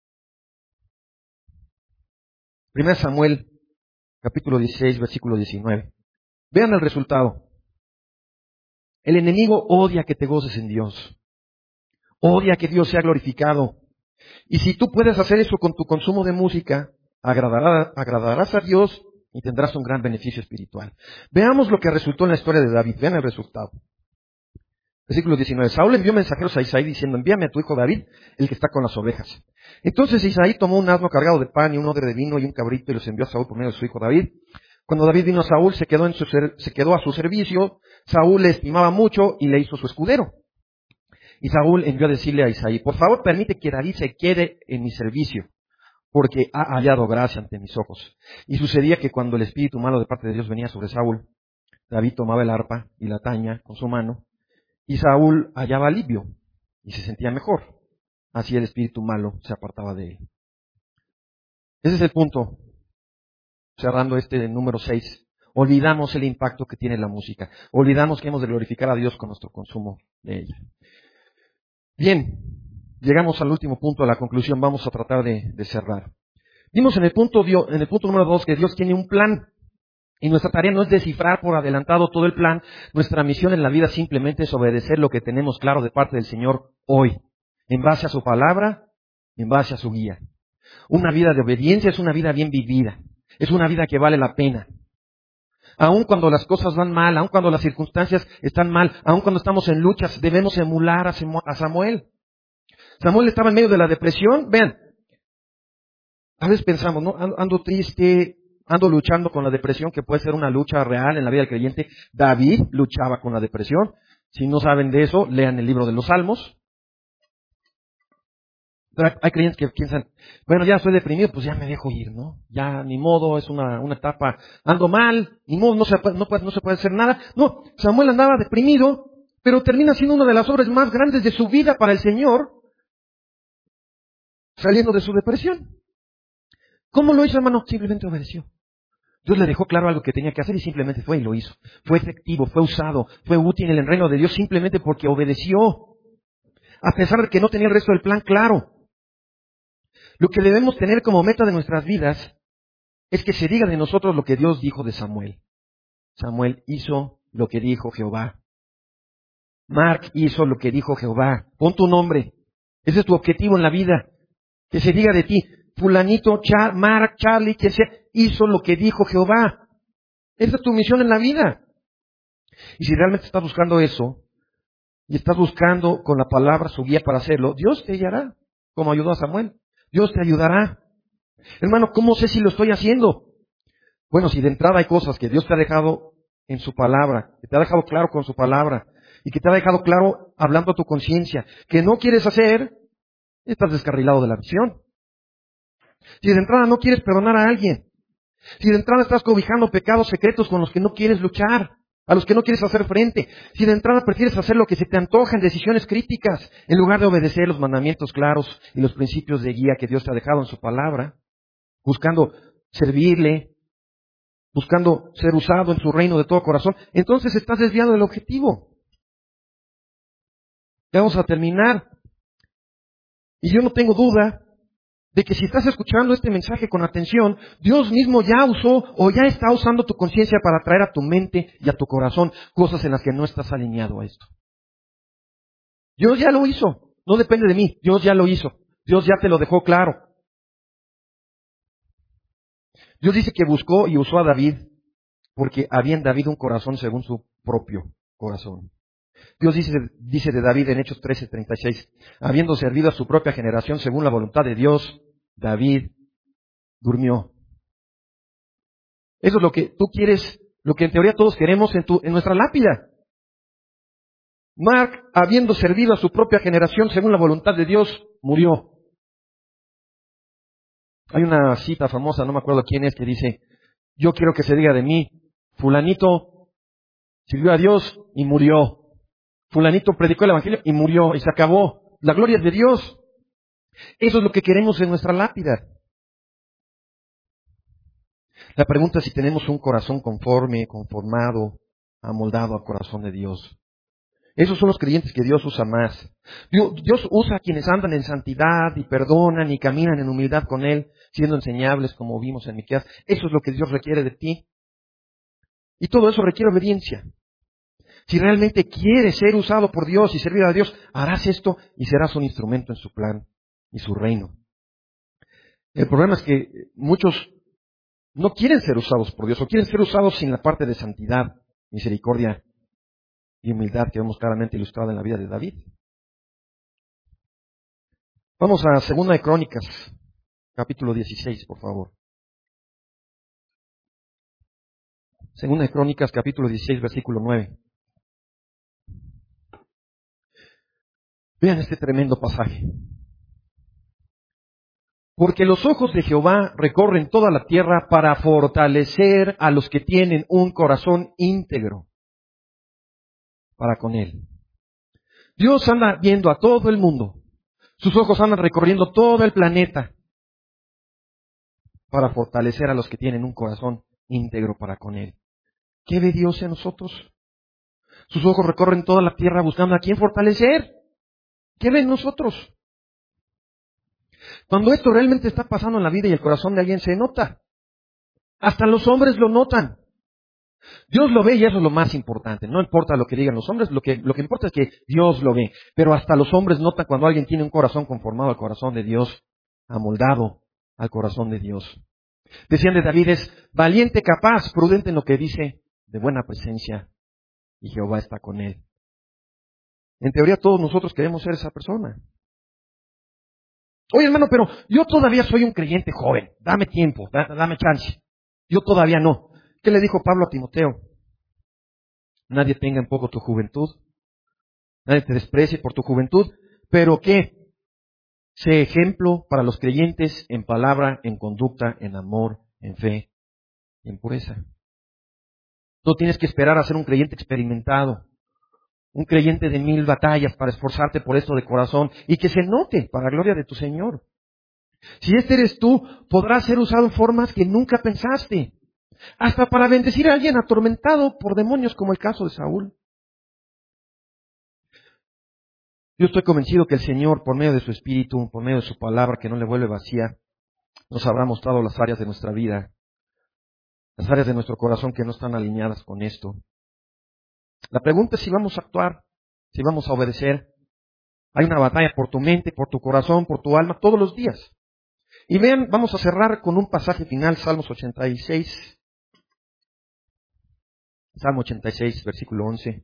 Primero Samuel, capítulo dieciséis, versículo diecinueve. Vean el resultado. El enemigo odia que te goces en Dios. Odia que Dios sea glorificado. Y si tú puedes hacer eso con tu consumo de música, agradará, agradarás a Dios y tendrás un gran beneficio espiritual. Veamos lo que resultó en la historia de David. Vean el resultado. Versículo diecinueve. Saúl envió mensajeros a Isaí diciendo, envíame a tu hijo David, el que está con las ovejas. Entonces Isaí tomó un asno cargado de pan y un odre de vino y un cabrito y los envió a Saúl por medio de su hijo David. Cuando David vino a Saúl, se quedó, en su ser- se quedó a su servicio. Saúl le estimaba mucho y le hizo su escudero. Y Saúl envió a decirle a Isaí, por favor permite que David se quede en mi servicio, porque ha hallado gracia ante mis ojos. Y sucedía que cuando el espíritu malo de parte de Dios venía sobre Saúl, David tomaba el arpa y la taña con su mano, y Saúl hallaba alivio y se sentía mejor. Así el espíritu malo se apartaba de él. Ese es el punto, cerrando este número seis. Olvidamos el impacto que tiene la música. Olvidamos que hemos de glorificar a Dios con nuestro consumo de ella. Bien, llegamos al último punto, a la conclusión. Vamos a tratar de, de cerrar. Vimos en el punto, en el punto número dos que Dios tiene un plan. Y nuestra tarea no es descifrar por adelantado todo el plan. Nuestra misión en la vida simplemente es obedecer lo que tenemos claro de parte del Señor hoy, en base a su palabra, en base a su guía. Una vida de obediencia es una vida bien vivida. Es una vida que vale la pena. Aun cuando las cosas van mal, aun cuando las circunstancias están mal, aun cuando estamos en luchas, debemos emular a Samuel. Samuel estaba en medio de la depresión. Vean, a veces pensamos, ¿no? Ando triste, ando luchando con la depresión, que puede ser una lucha real en la vida del creyente. David luchaba con la depresión. Si no saben de eso, lean el libro de los Salmos. Hay creyentes que piensan, bueno, ya estoy deprimido, pues ya me dejo ir, ¿no? Ya, ni modo, es una, una etapa, ando mal, ni modo, no se, puede, no, puede, no se puede hacer nada. No, Samuel andaba deprimido, pero termina siendo una de las obras más grandes de su vida para el Señor, saliendo de su depresión. ¿Cómo lo hizo, hermano? Simplemente obedeció. Dios le dejó claro algo que tenía que hacer y simplemente fue y lo hizo. Fue efectivo, fue usado, fue útil en el reino de Dios simplemente porque obedeció, a pesar de que no tenía el resto del plan claro. Lo que debemos tener como meta de nuestras vidas es que se diga de nosotros lo que Dios dijo de Samuel. Samuel hizo lo que dijo Jehová. Mark hizo lo que dijo Jehová. Pon tu nombre. Ese es tu objetivo en la vida. Que se diga de ti, fulanito, Char, Mark, Charlie, que sea, hizo lo que dijo Jehová. Esa es tu misión en la vida. Y si realmente estás buscando eso, y estás buscando con la palabra su guía para hacerlo, Dios te guiará, como ayudó a Samuel. Dios te ayudará. Hermano, ¿cómo sé si lo estoy haciendo? Bueno, si de entrada hay cosas que Dios te ha dejado en su palabra, que te ha dejado claro con su palabra, y que te ha dejado claro hablando a tu conciencia, que no quieres hacer, estás descarrilado de la visión. Si de entrada no quieres perdonar a alguien, si de entrada estás cobijando pecados secretos con los que no quieres luchar, a los que no quieres hacer frente, si de entrada prefieres hacer lo que se te antoja en decisiones críticas, en lugar de obedecer los mandamientos claros y los principios de guía que Dios te ha dejado en su palabra, buscando servirle, buscando ser usado en su reino de todo corazón, entonces estás desviado del objetivo. Ya vamos a terminar. Y yo no tengo duda de que si estás escuchando este mensaje con atención, Dios mismo ya usó o ya está usando tu conciencia para traer a tu mente y a tu corazón cosas en las que no estás alineado a esto. Dios ya lo hizo. No depende de mí. Dios ya lo hizo. Dios ya te lo dejó claro. Dios dice que buscó y usó a David porque había en David un corazón según su propio corazón. Dios dice, dice de David en Hechos trece, treinta y seis, habiendo servido a su propia generación según la voluntad de Dios, David durmió. Eso es lo que tú quieres, lo que en teoría todos queremos en, tu, en nuestra lápida. Mark, habiendo servido a su propia generación según la voluntad de Dios, murió. Hay una cita famosa, no me acuerdo quién es, que dice, yo quiero que se diga de mí, fulanito sirvió a Dios y murió. Fulanito predicó el evangelio y murió y se acabó. La gloria es de Dios. Eso es lo que queremos en nuestra lápida. La pregunta es si tenemos un corazón conforme, conformado, amoldado al corazón de Dios. Esos son los creyentes que Dios usa más. Dios, Dios usa a quienes andan en santidad y perdonan y caminan en humildad con Él, siendo enseñables como vimos en Miqueas. Eso es lo que Dios requiere de ti. Y todo eso requiere obediencia. Si realmente quieres ser usado por Dios y servir a Dios, harás esto y serás un instrumento en su plan y su reino. El problema es que muchos no quieren ser usados por Dios o quieren ser usados sin la parte de santidad, misericordia y humildad que vemos claramente ilustrada en la vida de David. Vamos a Segunda de Crónicas, capítulo dieciséis, por favor. Segunda de Crónicas, capítulo dieciséis, versículo nueve. Vean este tremendo pasaje. Porque los ojos de Jehová recorren toda la tierra para fortalecer a los que tienen un corazón íntegro para con Él. Dios anda viendo a todo el mundo. Sus ojos andan recorriendo todo el planeta para fortalecer a los que tienen un corazón íntegro para con Él. ¿Qué ve Dios en nosotros? Sus ojos recorren toda la tierra buscando a quién fortalecer. ¿Qué ve en nosotros? Cuando esto realmente está pasando en la vida y el corazón de alguien se nota. Hasta los hombres lo notan. Dios lo ve y eso es lo más importante. No importa lo que digan los hombres, lo que, lo que importa es que Dios lo ve. Pero hasta los hombres notan cuando alguien tiene un corazón conformado al corazón de Dios, amoldado al corazón de Dios. Decían de David, es valiente, capaz, prudente en lo que dice, de buena presencia, y Jehová está con él. En teoría todos nosotros queremos ser esa persona. Oye, hermano, pero yo todavía soy un creyente joven. Dame tiempo, da, dame chance. Yo todavía no. ¿Qué le dijo Pablo a Timoteo? Nadie tenga en poco tu juventud. Nadie te desprecie por tu juventud. ¿Pero qué? Sé ejemplo para los creyentes en palabra, en conducta, en amor, en fe y en pureza. No tienes que esperar a ser un creyente experimentado. Un creyente de mil batallas para esforzarte por esto de corazón y que se note para la gloria de tu Señor. Si este eres tú, podrás ser usado en formas que nunca pensaste. Hasta para bendecir a alguien atormentado por demonios como el caso de Saúl. Yo estoy convencido que el Señor, por medio de su Espíritu, por medio de su palabra que no le vuelve vacía, nos habrá mostrado las áreas de nuestra vida, las áreas de nuestro corazón que no están alineadas con esto. La pregunta es si vamos a actuar, si vamos a obedecer. Hay una batalla por tu mente, por tu corazón, por tu alma, todos los días. Y vean, vamos a cerrar con un pasaje final, Salmos ochenta y seis. Salmo ochenta y seis, versículo once.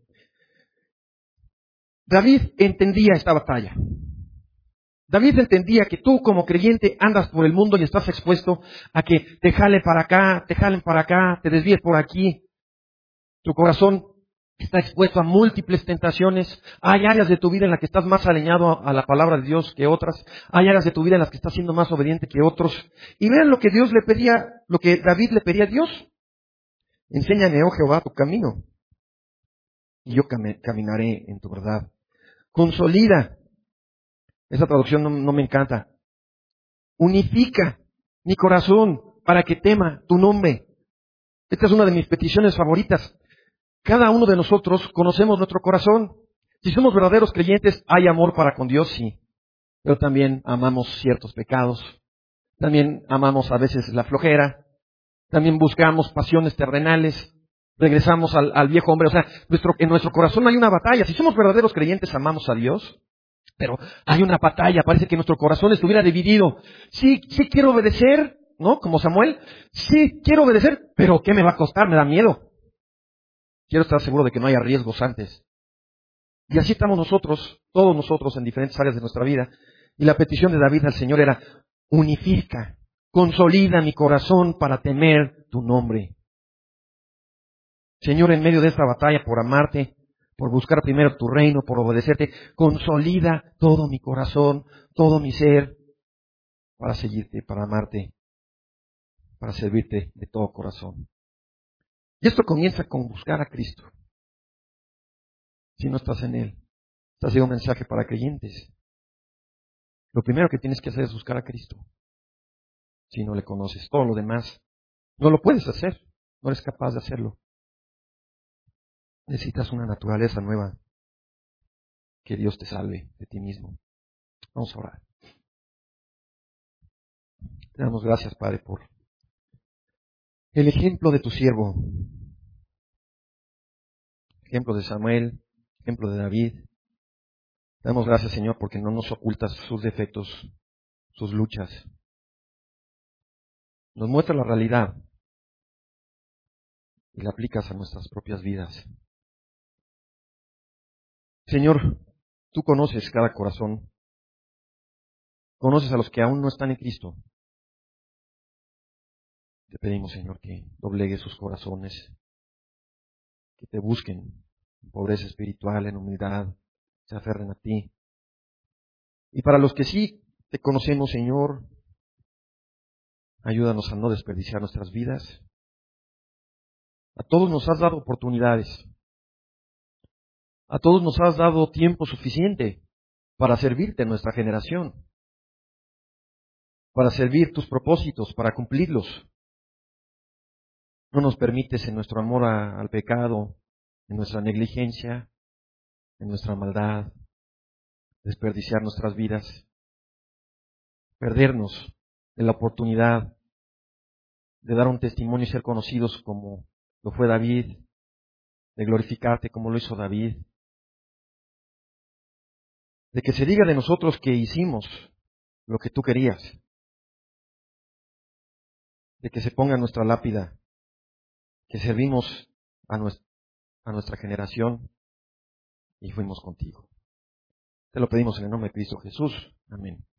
David entendía esta batalla. David entendía que tú como creyente andas por el mundo y estás expuesto a que te jale para acá, te jalen para acá, te desvíes por aquí. Tu corazón está expuesto a múltiples tentaciones. Hay áreas de tu vida en las que estás más alineado a la palabra de Dios que otras. Hay áreas de tu vida en las que estás siendo más obediente que otros. Y vean lo que Dios le pedía, lo que David le pedía a Dios. Enséñame, oh Jehová, tu camino, y yo cam- caminaré en tu verdad. Consolida. Esa traducción no, no me encanta. Unifica mi corazón para que tema tu nombre. Esta es una de mis peticiones favoritas. Cada uno de nosotros conocemos nuestro corazón. Si somos verdaderos creyentes, hay amor para con Dios, sí. Pero también amamos ciertos pecados. También amamos a veces la flojera. También buscamos pasiones terrenales. Regresamos al, al viejo hombre. O sea, nuestro, en nuestro corazón hay una batalla. Si somos verdaderos creyentes, amamos a Dios. Pero hay una batalla. Parece que nuestro corazón estuviera dividido. Sí, sí quiero obedecer, ¿no? Como Samuel. Sí quiero obedecer, pero ¿qué me va a costar? Me da miedo. Quiero estar seguro de que no haya riesgos antes. Y así estamos nosotros, todos nosotros en diferentes áreas de nuestra vida. Y la petición de David al Señor era, unifica, consolida mi corazón para temer tu nombre. Señor, en medio de esta batalla por amarte, por buscar primero tu reino, por obedecerte, consolida todo mi corazón, todo mi ser, para seguirte, para amarte, para servirte de todo corazón. Y esto comienza con buscar a Cristo. Si no estás en Él, este ha sido un mensaje para creyentes. Lo primero que tienes que hacer es buscar a Cristo. Si no le conoces, todo lo demás no lo puedes hacer, no eres capaz de hacerlo. Necesitas una naturaleza nueva. Que Dios te salve de ti mismo. Vamos a orar. Te damos gracias, Padre, por el ejemplo de tu siervo, ejemplo de Samuel, ejemplo de David. Te damos gracias, Señor, porque no nos ocultas sus defectos, sus luchas. Nos muestra la realidad y la aplicas a nuestras propias vidas. Señor, tú conoces cada corazón. Conoces a los que aún no están en Cristo. Te pedimos, Señor, que doblegues sus corazones, que te busquen en pobreza espiritual, en humildad, se aferren a ti. Y para los que sí te conocemos, Señor, ayúdanos a no desperdiciar nuestras vidas. A todos nos has dado oportunidades. A todos nos has dado tiempo suficiente para servirte en nuestra generación, para servir tus propósitos, para cumplirlos. No nos permites en nuestro amor a- al pecado, en nuestra negligencia, en nuestra maldad, desperdiciar nuestras vidas, perdernos de la oportunidad de dar un testimonio y ser conocidos como lo fue David, de glorificarte como lo hizo David, de que se diga de nosotros que hicimos lo que tú querías, de que se ponga en nuestra lápida, que servimos a nuestra, a nuestra generación y fuimos contigo. Te lo pedimos en el nombre de Cristo Jesús. Amén.